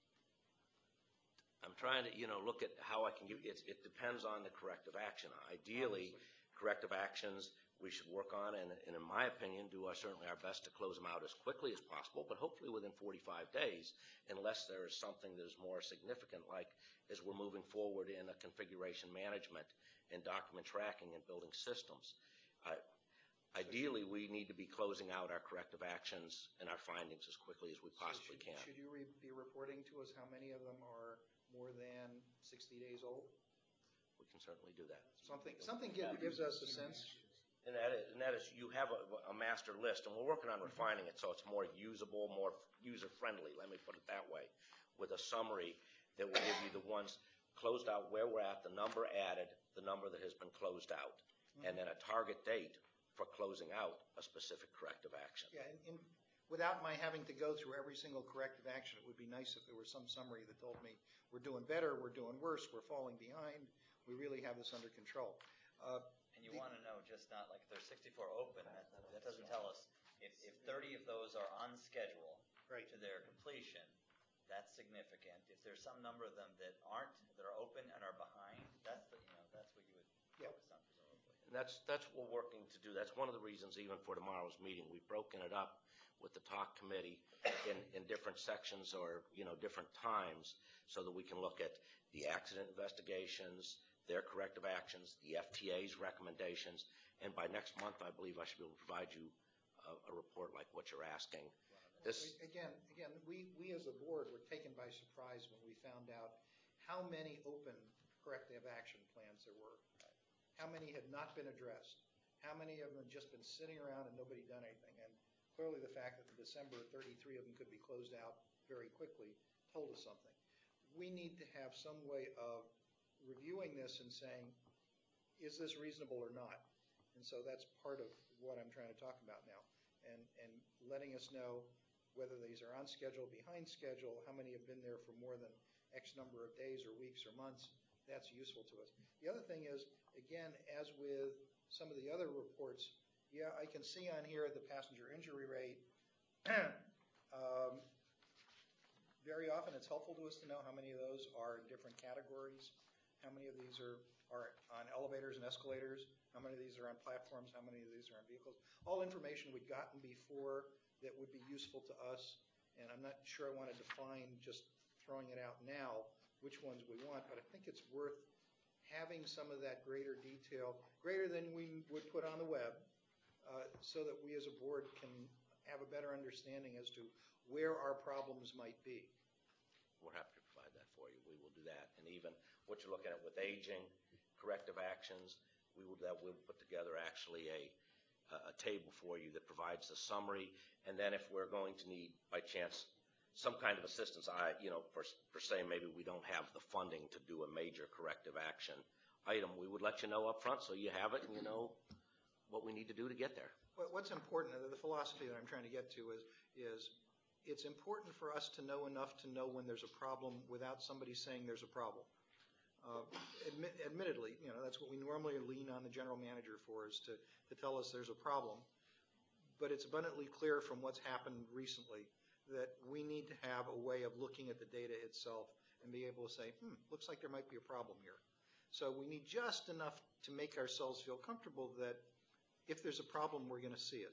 I'm trying to, you know, look at how I can give, it, it depends on the corrective action. Ideally, corrective actions we should work on, and, and in my opinion, do our, certainly our best to close them out as quickly as possible, but hopefully within forty-five days, unless there is something that is more significant, like as we're moving forward in a configuration management and document tracking and building systems. I, ideally, we need to be closing out our corrective actions and our findings as quickly as we possibly So should, can. Should you re- be reporting to us how many of them are more than sixty days old? We can certainly do that. Something, something gives, gives us a sense. And that is, and that is you have a, a master list, and we're working on refining it so it's more usable, more user-friendly, let me put it that way, with a summary that will give you the ones closed out, where we're at, the number added, the number that has been closed out, and then a target date for closing out a specific corrective action. Yeah, and, and without my having to go through every single corrective action, it would be nice if there was some summary that told me we're doing better, we're doing worse, we're falling behind, we really have this under control. Uh, And you want to know, just not like if there's sixty-four open, that, that doesn't tell us, if, if thirty of those are on schedule Right. to their completion, that's significant. If there's some number of them that aren't, that are open and are behind, that's the, you know, that's what you would Yeah. focus on presumably. And that's, that's what we're working to do. That's one of the reasons even for tomorrow's meeting, we've broken it up with the TAC committee in, in different sections or, you know, different times so that we can look at the accident investigations, their corrective actions, the F T A's recommendations, and by next month, I believe I should be able to provide you a, a report like what you're asking. This, Again, again, we, we as a board were taken by surprise when we found out how many open corrective action plans there were. How many had not been addressed? How many of them had just been sitting around and nobody done anything? And clearly the fact that in December, thirty-three of them could be closed out very quickly told us something. We need to have some way of reviewing this and saying, is this reasonable or not? And so that's part of what I'm trying to talk about now. And, and letting us know whether these are on schedule, behind schedule, how many have been there for more than X number of days or weeks or months, that's useful to us. The other thing is, again, as with some of the other reports, yeah, I can see on here the passenger injury rate. um, very often it's helpful to us to know how many of those are in different categories, how many of these are, are on elevators and escalators, how many of these are on platforms, how many of these are on vehicles. All information we'd gotten before that would be useful to us, and I'm not sure I want to define just throwing it out now which ones we want, but I think it's worth having some of that greater detail, greater than we would put on the web, uh, so that we as a board can have a better understanding as to where our problems might be. we're happy to provide that for you. We will do that. And even what you're looking at with aging, corrective actions, we will, that we'll put together actually a, a table for you that provides the summary. And then if we're going to need, by chance, some kind of assistance, I, you know, per, per se, maybe we don't have the funding to do a major corrective action item, we would let you know up front so you have it and you know what we need to do to get there. What's important, the philosophy that I'm trying to get to is, is it's important for us to know enough to know when there's a problem without somebody saying there's a problem. Uh, admit, admittedly, you know, that's what we normally lean on the general manager for, is to, to tell us there's a problem. But it's abundantly clear from what's happened recently that we need to have a way of looking at the data itself and be able to say, hmm, looks like there might be a problem here. So we need just enough to make ourselves feel comfortable that if there's a problem, we're going to see it.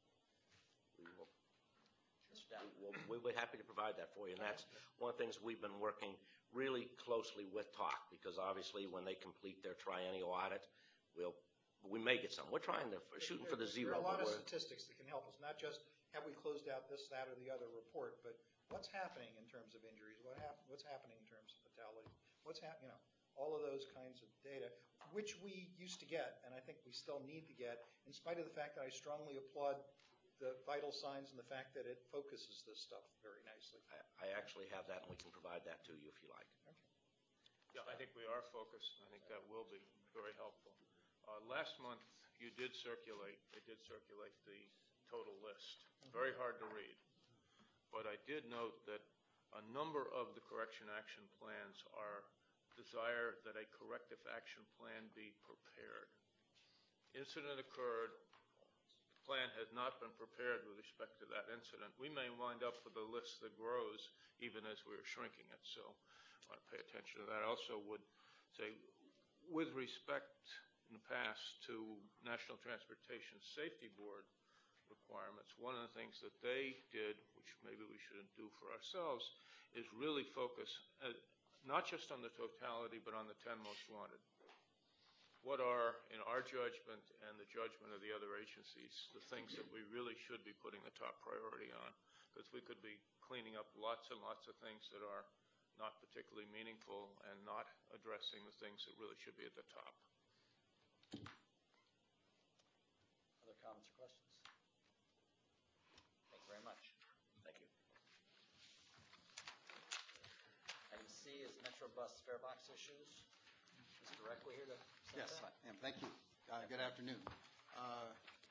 We will, we'll, we'll be happy to provide that for you. And that's one of the things we've been working really closely with T A C, because obviously when they complete their triennial audit, we'll, we may get some. We're trying to, we're shooting for the zero. There are a lot of we're, statistics that can help us, not just have we closed out this, that, or the other report, but what's happening in terms of injuries, what hap what's happening in terms of fatality, what's happening, you know, all of those kinds of data, which we used to get, and I think we still need to get, in spite of the fact that I strongly applaud the vital signs and the fact that it focuses this stuff very nicely. I, I actually have that, and we can provide that to you if you like. Okay. Yeah, I think we are focused. I think that will be very helpful. Uh, Last month, you did circulate, they did circulate the total list. Very hard to read. But I did note that a number of the correction action plans are desire that a corrective action plan be prepared. Incident occurred, the plan has not been prepared with respect to that incident. We may wind up with a list that grows even as we're shrinking it, so I want to pay attention to that. I also would say, with respect in the past to National Transportation Safety Board requirements, one of the things that they did, which maybe we shouldn't do for ourselves, is really focus uh, not just on the totality, but on the ten most wanted. What are, in our judgment and the judgment of the other agencies, the things that we really should be putting the top priority on? Because we could be cleaning up lots and lots of things that are not particularly meaningful and not addressing the things that really should be at the top. other comments or questions? Thank you very much. Thank you. Item C is Metro Bus fare box issues. Mister Reckler here to present Yes, that? I am. Thank you. Uh, Good afternoon. Uh,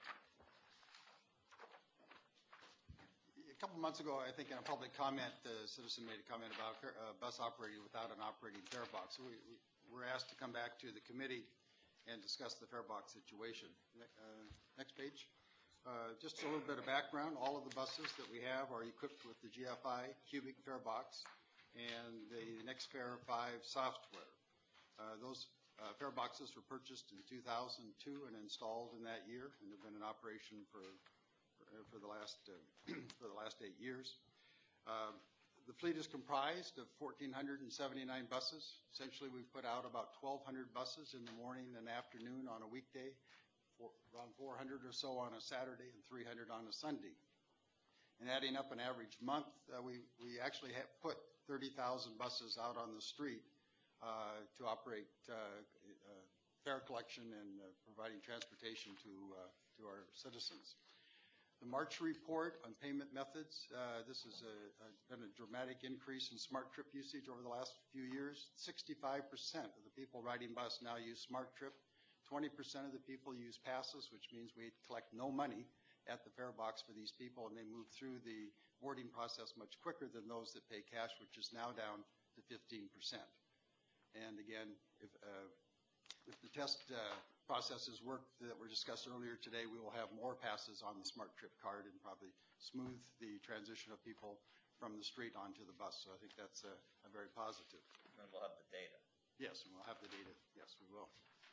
A couple months ago, I think in a public comment, the citizen made a comment about a bus operating without an operating fare box. So we we were asked to come back to the committee and discuss the fare box situation. Ne- uh, Next page. Uh, Just a little bit of background. All of the buses that we have are equipped with the G F I cubic fare box and the NextFare five software. Uh, Those uh, fare boxes were purchased in two thousand two and installed in that year, and have been in operation for for, for the last uh, for the last eight years. Uh, the fleet is comprised of one thousand four hundred seventy-nine buses. Essentially, we've put out about twelve hundred buses in the morning and afternoon on a weekday, for, around four hundred or so on a Saturday, and three hundred on a Sunday. And adding up an average month, uh, we we actually have put thirty thousand buses out on the street uh, to operate uh, uh, fare collection and uh, providing transportation to uh, to our citizens. The March report on payment methods, uh, this has a, a, been a dramatic increase in Smart Trip usage over the last few years. sixty-five percent of the people riding bus now use Smart Trip. twenty percent of the people use passes, which means we collect no money at the fare box for these people, and they move through the boarding process much quicker than those that pay cash, which is now down to fifteen percent. And again, if, uh, if the test uh, processes work that were discussed earlier today, we will have more passes on the Smart Trip card and probably smooth the transition of people from the street onto the bus. So I think that's a, a very positive. And we'll have the data. Yes, and we'll have the data. Yes, we will.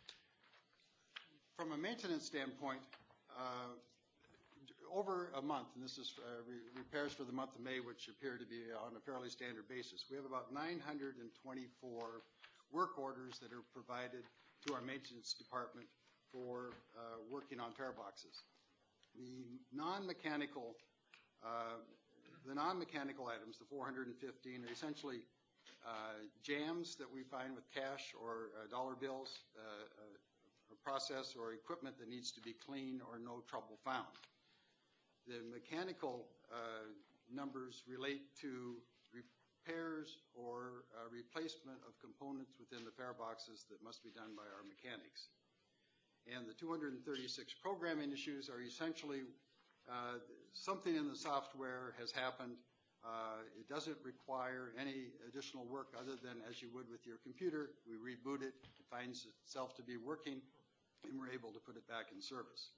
From a maintenance standpoint, uh, over a month, and this is uh, re- repairs for the month of May, which appear to be on a fairly standard basis, we have about nine hundred twenty-four work orders that are provided to our maintenance department for uh, working on fare boxes. The non-mechanical, uh, the non-mechanical items, the four hundred fifteen, are essentially uh, jams that we find with cash or uh, dollar bills, uh, uh, a process or equipment that needs to be clean or no trouble found. The mechanical uh, numbers relate to repairs or uh, replacement of components within the fare boxes that must be done by our mechanics. And the two hundred thirty-six programming issues are essentially uh, something in the software has happened. Uh, it doesn't require any additional work other than as you would with your computer. We reboot it, it finds itself to be working, and we're able to put it back in service.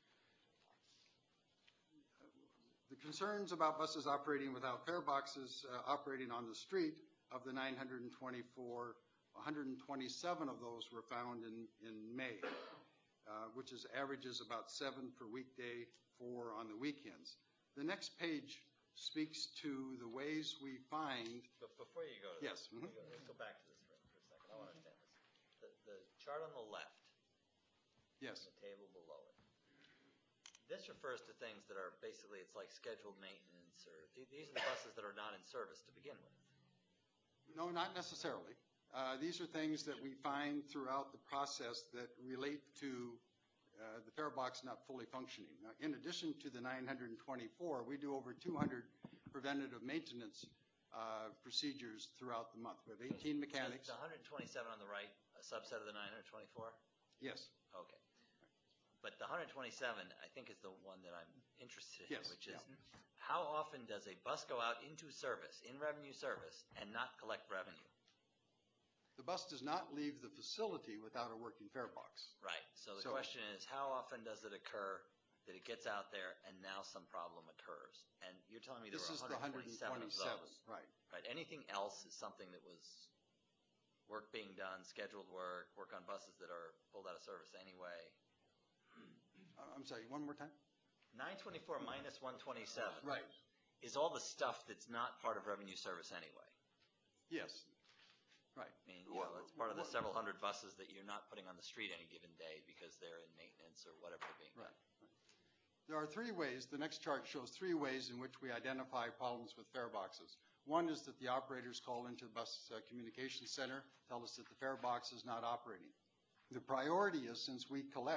The concerns about buses operating without fare boxes uh, operating on the street, of the nine hundred twenty-four, one hundred twenty-seven of those were found in, in May, uh, which is averages about seven per weekday, four on the weekends. The next page speaks to the ways we find. But before you go to Yes. this, Mm-hmm. let's go back to this for, for a second. I want to understand this. The, the chart on the left, Yes. and the table below it. This refers to things that are basically, it's like scheduled maintenance, or th- these are the buses that are not in service to begin with. No, not necessarily. Uh, these are things that we find throughout the process that relate to uh, the fare box not fully functioning. Now, in addition to the nine hundred twenty-four, we do over two hundred preventative maintenance uh, procedures throughout the month. We have eighteen mechanics. Is the one hundred twenty-seven on the right a subset of the nine hundred twenty-four? Yes. Okay. But the one hundred twenty-seven, I think, is the one that I'm interested in, Yes, which is yeah. how often does a bus go out into service, in revenue service, and not collect revenue? The bus does not leave the facility without a working fare box. Right. So the So- question is, how often does it occur that it gets out there and now some problem occurs? And you're telling me there This were is the one hundred twenty-seven of those. right. Right. Anything else is something that was work being done, scheduled work, work on buses that are pulled out of service anyway. Uh, I'm sorry, one more time? nine twenty-four minus one twenty-seven. Right. Is all the stuff that's not part of revenue service anyway. Yes. Right. I mean, you know, it's part of the several hundred buses that you're not putting on the street any given day because they're in maintenance or whatever they're being done. Right. There are three ways, the next chart shows three ways in which we identify problems with fare boxes. One is that the operators call into the bus uh, communication center, tell us that the fare box is not operating. The priority is, since we collect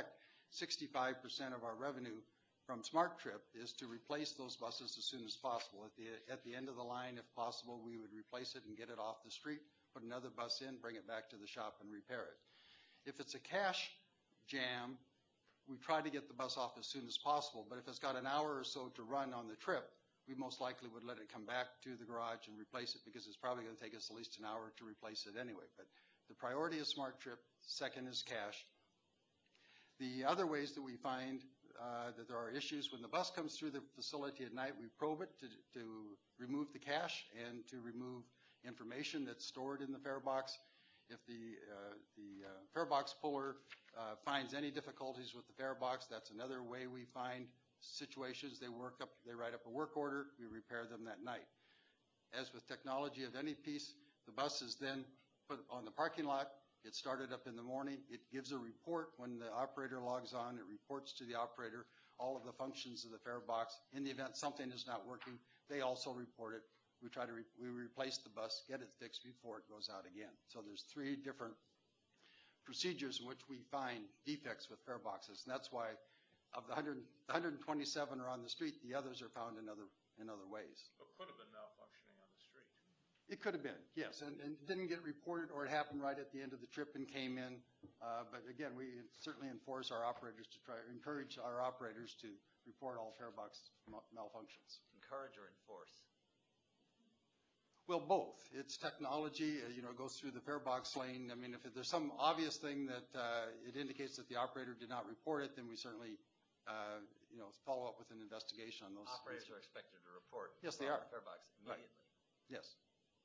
sixty-five percent of our revenue from Smart Trip is to replace those buses as soon as possible. At the, at the end of the line, if possible, we would replace it and get it off the street, put another bus in, bring it back to the shop and repair it. If it's a cash jam, we try to get the bus off as soon as possible, but if it's got an hour or so to run on the trip, we most likely would let it come back to the garage and replace it because it's probably going to take us at least an hour to replace it anyway. But the priority is Smart Trip, second is cash. The other ways that we find uh, that there are issues, when the bus comes through the facility at night, we probe it to, to remove the cache and to remove information that's stored in the fare box. If the, uh, the uh, fare box puller uh, finds any difficulties with the fare box, that's another way we find situations. They work up, they write up a work order, we repair them that night. As with technology of any piece, the bus is then put on the parking lot. It's started up in the morning. It gives a report when the operator logs on. It reports to the operator all of the functions of the fare box. In the event something is not working, they also report it. We try to re we replace the bus, get it fixed before it goes out again. So there's three different procedures in which we find defects with fare boxes, and that's why of the one hundred, one hundred twenty-seven are on the street, the others are found in other in other ways. It could have been malfunctioning on the street. It could have been, yes, and, and didn't get reported, or it happened right at the end of the trip and came in. Uh, but again, we certainly enforce our operators to try, encourage our operators to report all fare box mal malfunctions. Encourage or enforce? Well, both. It's technology, uh, you know, it goes through the fare box lane. I mean, if there's some obvious thing that uh, it indicates that the operator did not report it, then we certainly, uh, you know, follow up with an investigation on those. Operators are expected to report. Yes, they are. The fare box immediately. Right. Yes.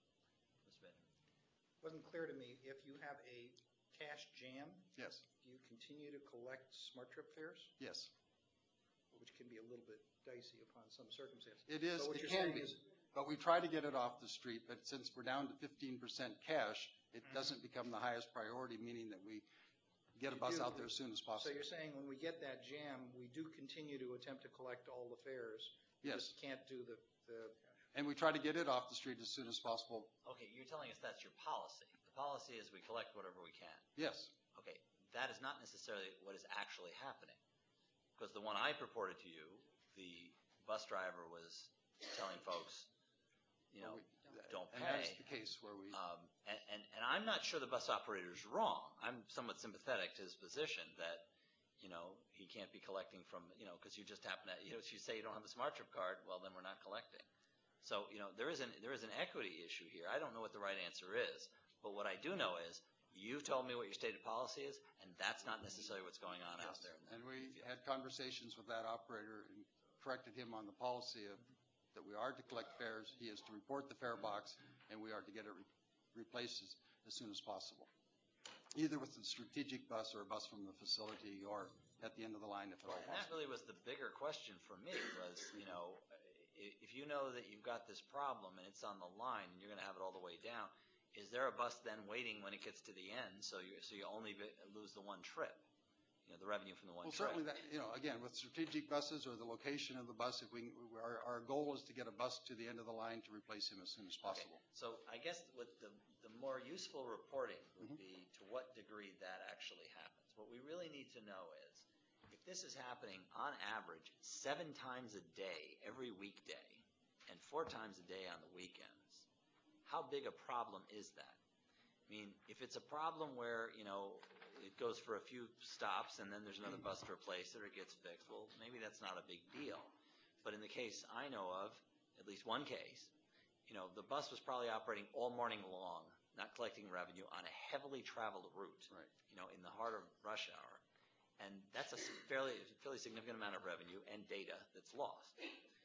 Mister Benjamin. Wasn't clear to me, if you have a cash jam, Yes. do you continue to collect Smart Trip fares? Yes. Which can be a little bit dicey upon some circumstances. It is, So what it you're can saying be, is- but we try to get it off the street, but since we're down to fifteen percent cash, it Mm-hmm. doesn't become the highest priority, meaning that we get a You bus do- out there as soon as So possible. you're saying when we get that jam, we do continue to attempt to collect all the fares? We Yes. just can't do the, the, And we try to get it off the street as soon as possible. Okay, you're telling us that's your policy. The policy is we collect whatever we can. Yes. Okay, that is not necessarily what is actually happening. Because the one I purported to you, the bus driver was telling folks, you know, don't And pay. that's the case where we, Um, and, and, and I'm not sure the bus operator's wrong. I'm somewhat sympathetic to his position that, you know, he can't be collecting from, you know, because you just happen to, you know, if you say you don't have a Smart Trip card, well, then we're not collecting. So, you know, there is an, there is an equity issue here. I don't know what the right answer is, but what I do know is, you've told me what your stated policy is, and that's not necessarily what's going on out yes. there. in the And we field. had conversations with that operator and corrected him on the policy of that we are to collect fares, he is to report the fare box, and we are to get it re replaced as, as soon as possible. Either with a strategic bus or a bus from the facility or at the end of the line if at all And that possible. really was the bigger question for me was, you know, i- if you know that you've got this problem and it's on the line and you're going to have it all the way down, is there a bus then waiting when it gets to the end so you so you only be, lose the one trip, you know, the revenue from the one Well, trip? certainly that, you know, again, with strategic buses or the location of the bus, if we, our, our goal is to get a bus to the end of the line to replace him as soon as possible. Okay, so I guess what the, the more useful reporting would Mhm. be to what degree that actually happens. What we really need to know is, if this is happening on average seven times a day, every weekday, and four times a day on the weekends, how big a problem is that? I mean, if it's a problem where, you know, it goes for a few stops and then there's another bus to replace it or it gets fixed, well, maybe that's not a big deal. But in the case I know of, at least one case, you know, the bus was probably operating all morning long, not collecting revenue on a heavily traveled route, Right. you know, in the heart of rush hour. And that's a fairly, fairly significant amount of revenue and data that's lost.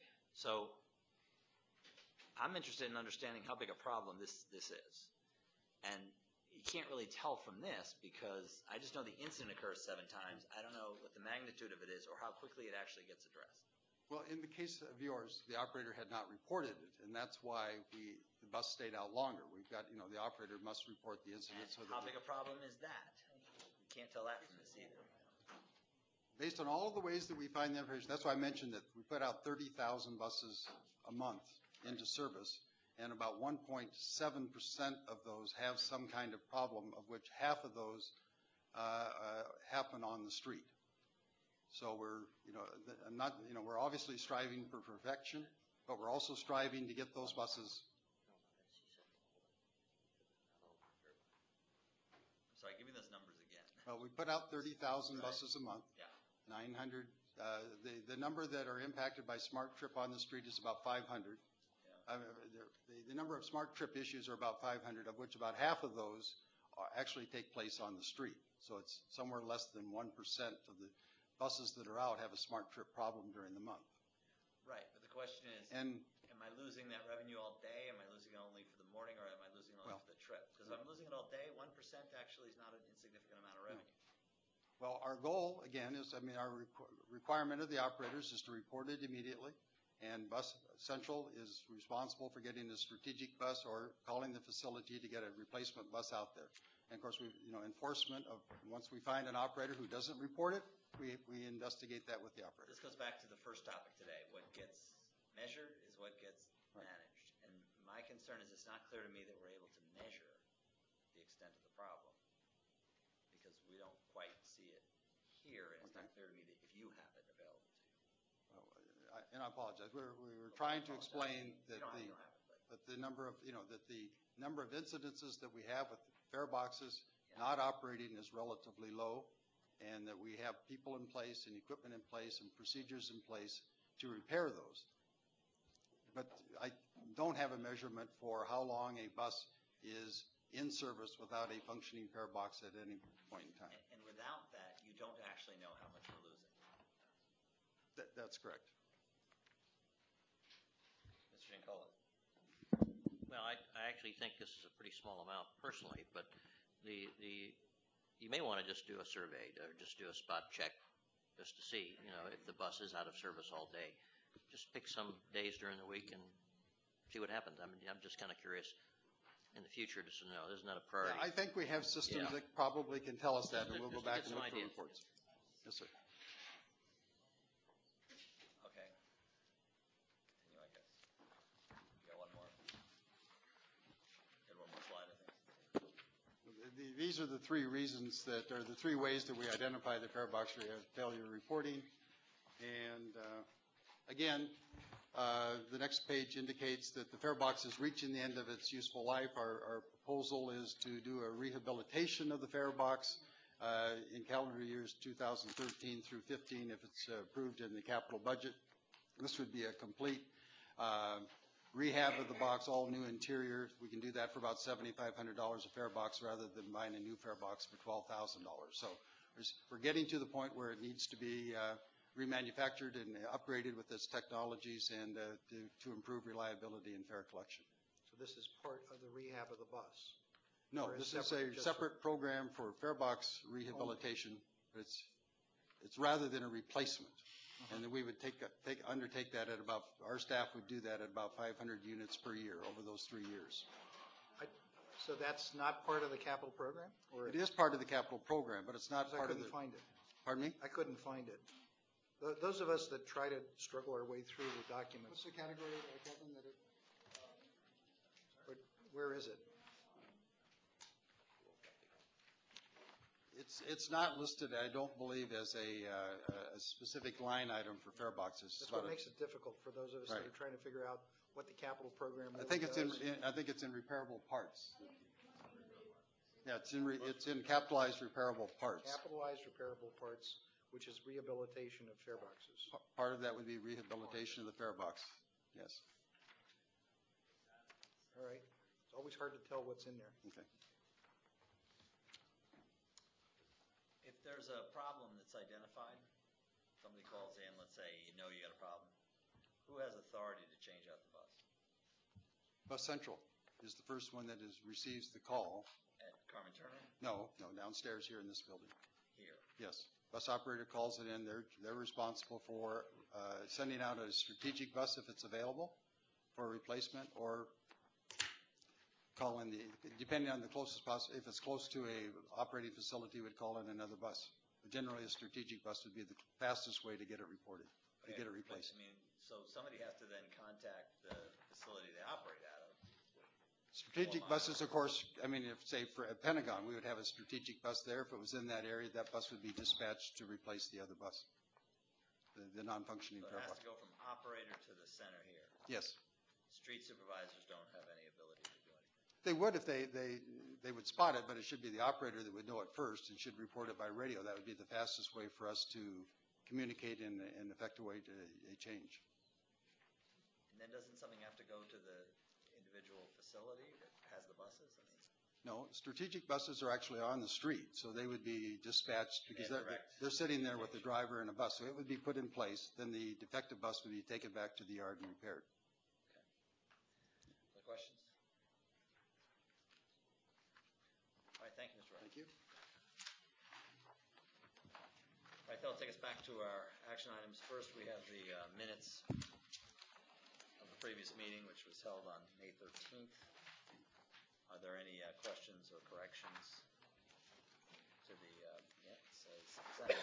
So I'm interested in understanding how big a problem this, this is. And you can't really tell from this because I just know the incident occurs seven times. I don't know what the magnitude of it is or how quickly it actually gets addressed. Well, in the case of yours, the operator had not reported it, and that's why we, the bus stayed out longer. We've got, you know, the operator must report the incident so And how that, big a problem is that? You can't tell that from this either. based on all of the ways that we find the information, that's why I mentioned that we put out thirty thousand buses a month into service, and about one point seven percent of those have some kind of problem, of which half of those uh, uh, happen on the street. So we're, you know, th- I'm not, you know, we're obviously striving for perfection, but we're also striving to get those buses. I'm sorry, give me those numbers again. Well, we put out thirty thousand buses a month. Yeah. nine hundred, uh, the, the number that are impacted by Smart Trip on the street is about five hundred. Yeah. Uh, the, the number of Smart Trip issues are about five hundred, of which about half of those are, actually take place on the street. So it's somewhere less than one percent of the buses that are out have a Smart Trip problem during the month. Right, but the question is, And am I losing that revenue all day? Am I losing it only for the morning, or am I losing it only Well- for the trip? Because if I'm losing it all day, one percent actually is not an insignificant amount of revenue. Well, our goal, again, is, I mean, our requ- requirement of the operators is to report it immediately, and Bus Central is responsible for getting a strategic bus or calling the facility to get a replacement bus out there. And of course, we, you know, enforcement of, once we find an operator who doesn't report it, we, we investigate that with the operator. This goes back to the first topic today. What gets measured is what gets Right. managed. And my concern is it's not clear to me that we're able to measure the extent of the problem, because we don't quite see it here, and it's not clear to me that if you have it available to you. Well, I- And I apologize, we're, we were trying to explain You that don't have, the, you don't have it, but. that the number of, you know, that the number of incidences that we have with fare boxes not operating is relatively low, and that we have people in place and equipment in place and procedures in place to repair those. But I don't have a measurement for how long a bus is in service without a functioning fare box at any point in time. And, and without that, you don't actually know how much we're losing. That, that's correct. Mister Giancola? Well, I, I actually think this is a pretty small amount personally, but the, the, you may want to just do a survey or just do a spot check just to see, you know, if the bus is out of service all day. Just pick some days during the week and see what happens. I mean, I'm just kind of curious in the future just to know. This is not a priority. Yeah, I think we have systems Yeah. that probably can tell us that, and Just to- we'll go just to back get and some look for ideas. reports. Yes, sir. Okay. Continue, I guess. You got one more? Got one more slide, I think. The- These are the three reasons that, or the three ways that we identify the fare box failure reporting. And uh, again, uh, the next page indicates that the fare box is reaching the end of its useful life. Our, our proposal is to do a rehabilitation of the fare box uh, in calendar years two thousand thirteen through fifteen, if it's uh, approved in the capital budget. This would be a complete uh, rehab of the box, all new interior. We can do that for about seventy-five hundred dollars a fare box rather than buying a new fare box for twelve thousand dollars. So there's, we're getting to the point where it needs to be uh, remanufactured and upgraded with its technologies and uh, to, to improve reliability and fare collection. So this is part of the rehab of the bus? No, Or this is is separate, a just for- separate program for fare box rehabilitation. It's, it's rather than a replacement. And then we would take, take, undertake that at about, our staff would do that at about five hundred units per year over those three years. I- So that's not part of the capital program? Or It is part of the capital program, but it's not because I part of the, couldn't find it. pardon me? I couldn't find it. Th- Those of us that try to struggle our way through the documents, the category, Kevin, that it? but where is it? It's, it's not listed, I don't believe, as a, uh, a specific line item for fare boxes. It's That's what about a- makes it difficult for those of us that Right. are trying to figure out what the capital program I really think it's in, does. in- I think it's in repairable parts. Yeah, it's in, re- it's in capitalized repairable parts. Capitalized repairable parts, which is rehabilitation of fare boxes. P- Part of that would be rehabilitation of the fare box, yes. All right. It's always hard to tell what's in there. Okay. If there's a problem that's identified, somebody calls in, let's say, you know you got a problem, who has authority to change out the bus? Bus Central is the first one that is, receives the call. At Carmen Turner? No, no, downstairs here in this building. Here. Yes. Bus operator calls it in. They're, they're responsible for uh, sending out a strategic bus if it's available for replacement, or call in the, depending on the closest bus, if it's close to a operating facility, would call in another bus. But generally, a strategic bus would be the fastest way to get it reported, to get it Okay, but, replaced. I mean, so somebody has to then contact the facility they operate out of. Strategic buses, of course, I mean, if, say, for at Pentagon, we would have a strategic bus there. If it was in that area, that bus would be dispatched to replace the other bus. the, the non-functioning So it fare has box. to go from operator to the center here. Yes. Street supervisors don't have any ability to do anything. They would if they, they, they would spot it, but it should be the operator that would know it first and should report it by radio. That would be the fastest way for us to communicate and, and effect a way to a change. And then doesn't something have to go to the individual facility that has the buses? I mean, No, strategic buses are actually on the street, so they would be dispatched because Yeah, they're, direct. they're sitting there with the driver and a bus. So it would be put in place, then the defective bus would be taken back to the yard and repaired. Other questions? All right, thank you, Mister Wright. Thank you. All right, that'll take us back to our action items. First, we have the uh, minutes of the previous meeting, which was held on May thirteenth. Are there any uh, questions or corrections to the, uh, yeah, it says presented.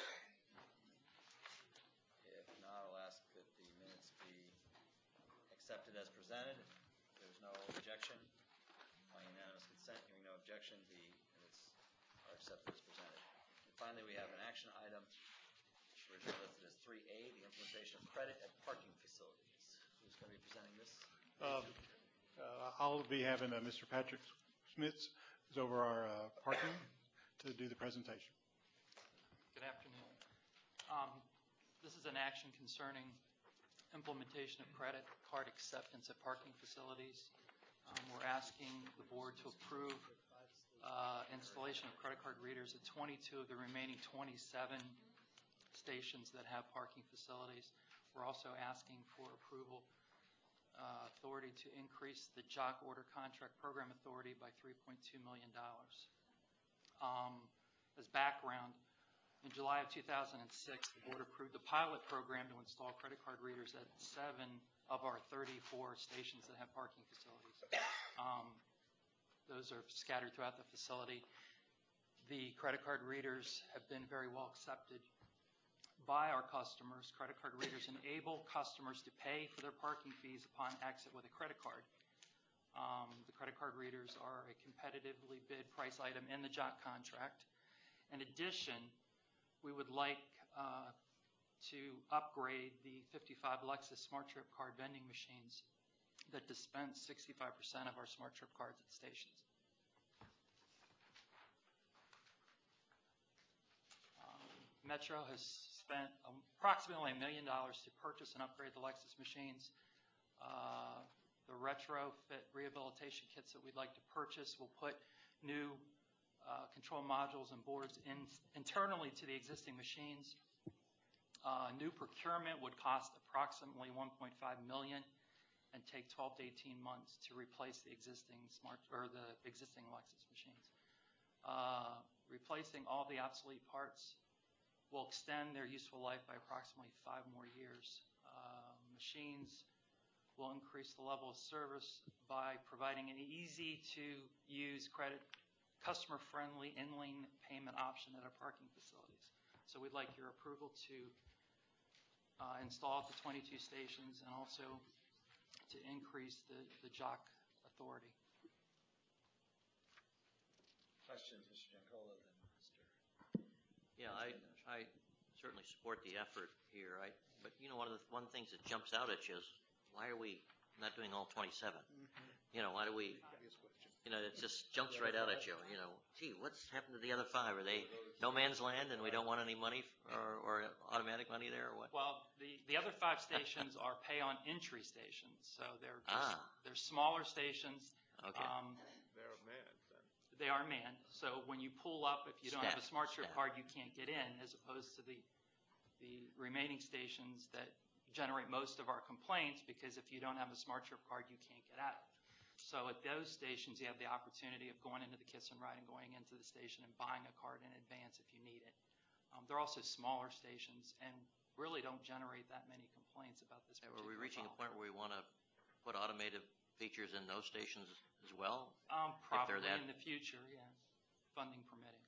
If not, I'll ask that the minutes be accepted as presented. If there's no objection, by unanimous consent, hearing no objection, the minutes are accepted as presented. And finally, we have an action item, originally listed as three A, the implementation of credit at parking facilities. Who's going to be presenting this? Um, uh, I'll be having uh, Mister Patrick Schmitz, who's over our uh, parking, to do the presentation. Good afternoon. Um, This is an action concerning implementation of credit card acceptance at parking facilities. Um, We're asking the board to approve uh, installation of credit card readers at twenty-two of the remaining twenty-seven stations that have parking facilities. We're also asking for approval uh, authority to increase the Jock Order Contract Program Authority by three point two million dollars. Um, as background, in July of two thousand six, the board approved a pilot program to install credit card readers at seven of our thirty-four stations that have parking facilities. Um, those are scattered throughout the facility. The credit card readers have been very well accepted by our customers. Credit card readers enable customers to pay for their parking fees upon exit with a credit card. Um, the credit card readers are a competitively bid price item in the Jock contract. In addition, we would like uh, to upgrade the fifty-five Lexus Smart Trip card vending machines that dispense sixty-five percent of our Smart Trip cards at stations. Um, Metro has spent approximately a million dollars to purchase and upgrade the Lexus machines. Uh, the retrofit rehabilitation kits that we'd like to purchase will put new uh, control modules and boards in, internally to the existing machines. Uh, new procurement would cost approximately one point five million dollars and take twelve to eighteen months to replace the existing smart or the existing Lexus machines. Uh, replacing all the obsolete parts will extend their useful life by approximately five more years. Uh, machines will increase the level of service by providing an easy-to-use credit, customer-friendly in-lane payment option at our parking facilities. So we'd like your approval to uh, install at the twenty-two stations and also to increase the, the Jock authority. Questions, Mister Giancola, then Mister Yeah, I, I certainly support the effort here. I, but you know, one of the one things that jumps out at you is, why are we not doing all twenty-seven? You know, why do we, you know, it just jumps right out at you. You know, gee, what's happened to the other five? Are they no man's land and we don't want any money or, or automatic money there or what? Well, the, the other five stations are pay-on-entry stations, so they're just, Ah. they're smaller stations. Okay. Um, They're manned then. They are manned, so when you pull up, if you don't have a Staff, Smart Trip staff. card, you can't get in, as opposed to the, the remaining stations that generate most of our complaints, because if you don't have a Smart Trip card, you can't get out. So at those stations, you have the opportunity of going into the Kiss and Ride and going into the station and buying a card in advance if you need it. Um, they're also smaller stations and really don't generate that many complaints about this Are particular we reaching a problem. point where we want to put automated features in those stations as well? Um, If probably they're that- in the future, yeah, funding permitting.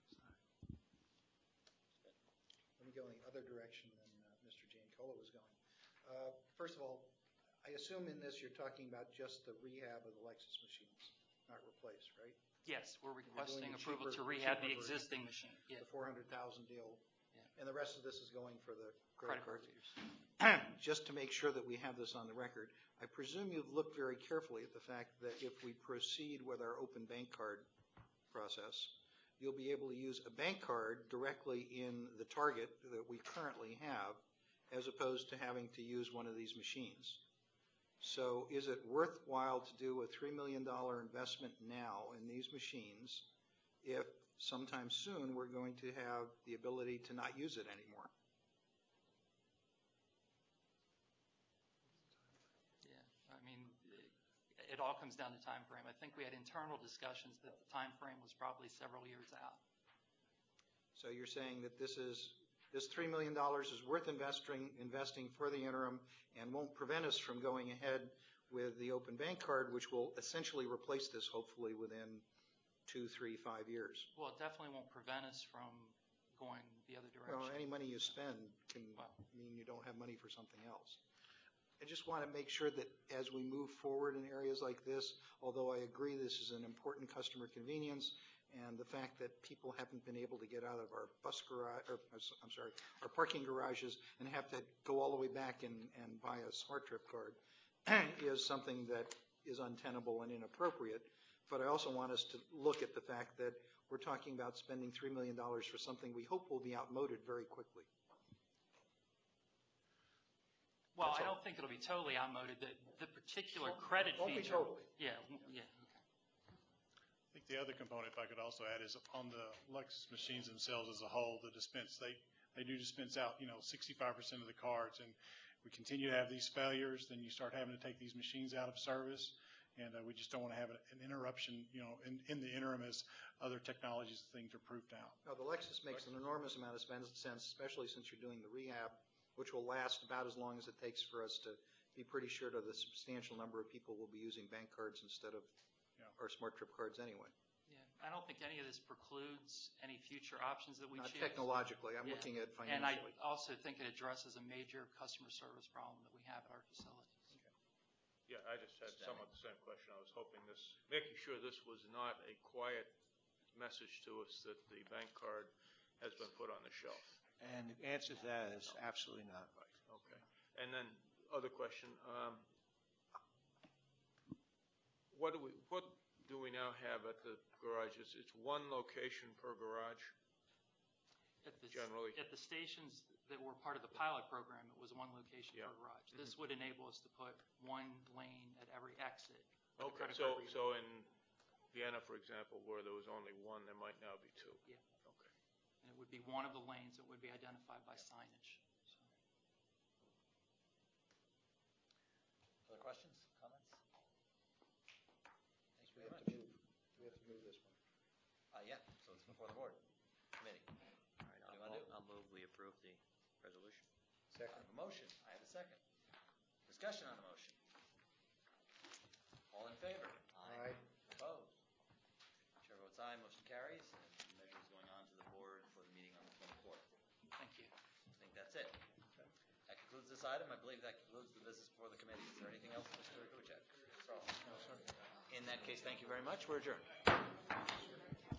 Let me go in the other direction than uh, Mister Giancola was going. Uh, First of all, I assume in this you're talking about just the rehab of the Lexus machines, not replace, right? Yes, we're doing requesting the approval to cheaper- rehab the cheaper version. existing machine. Yeah. The four hundred thousand deal. Yeah. And the rest of this is going for the Credit credit card cards. readers. Just to make sure that we have this on the record, I presume you've looked very carefully at the fact that if we proceed with our open bank card process, you'll be able to use a bank card directly in the target that we currently have, as opposed to having to use one of these machines. So is it worthwhile to do a three million dollars investment now in these machines if sometime soon we're going to have the ability to not use it anymore? Yeah, I mean, it, it all comes down to time frame. I think we had internal discussions that the time frame was probably several years out. So you're saying that this is, this three million dollars is worth investing, investing for the interim and won't prevent us from going ahead with the open bank card, which will essentially replace this hopefully within two, three, five years. Well, it definitely won't prevent us from going the other direction. Well, any money you spend can mean you don't have money for something else. I just want to make sure that as we move forward in areas like this, although I agree this is an important customer convenience, and the fact that people haven't been able to get out of our bus garage, or I'm sorry, our parking garages and have to go all the way back and, and buy a Smart Trip card is something that is untenable and inappropriate. But I also want us to look at the fact that we're talking about spending three million dollars for something we hope will be outmoded very quickly. Well, I don't think it'll be totally outmoded. The, the particular credit Won't be feature. totally. Yeah, w- yeah, okay. I think the other component, if I could also add, is on the Lexus machines themselves as a whole, the dispense, they, they do dispense out, you know, sixty-five percent of the cards, and we continue to have these failures, then you start having to take these machines out of service, and uh, we just don't want to have an interruption, you know, in, in the interim as other technologies and things are proved out. Now, the Lexus makes an enormous amount of sense, especially since you're doing the rehab, which will last about as long as it takes for us to be pretty sure that a substantial number of people will be using bank cards instead of Yeah. our Smart Trip cards anyway. Yeah, I don't think any of this precludes any future options that we Not choose. technologically, I'm Yeah. looking at And I financially. also think it addresses a major customer service problem that we have at our facilities. Yeah, I just had somewhat the same question. I was hoping this, making sure this was not a quiet message to us that the bank card has been put on the shelf. And the answer to that is absolutely not. Right, okay. And then, other question, um, what do we, what do we now have at the garages? It's one location per garage? At the, Generally. At the stations that were part of the pilot program, it was one location Yeah. per garage. This would enable us to put one lane at every exit. for the Okay, credit so, card reader. so in Vienna, for example, where there was only one, there might now be two? Yeah. Okay. And it would be one of the lanes that would be identified by signage. So. Other questions, comments? Thank you We very have much. to move, we have to move this one. Uh, yeah, so it's before the board, committee. All right, What do you I'll, wanna do? I'll move we approve the resolution. I have a motion, I have a second. Discussion on the motion. All in favor? Aye. Opposed? Chair votes aye, motion carries, and the measure is going on to the board for the meeting on the twenty-fourth. Thank you. I think that's it. That concludes this item. I believe that concludes the business before the committee. Is there anything else, Mister Kuchek? So, in that case, thank you very much. We're adjourned.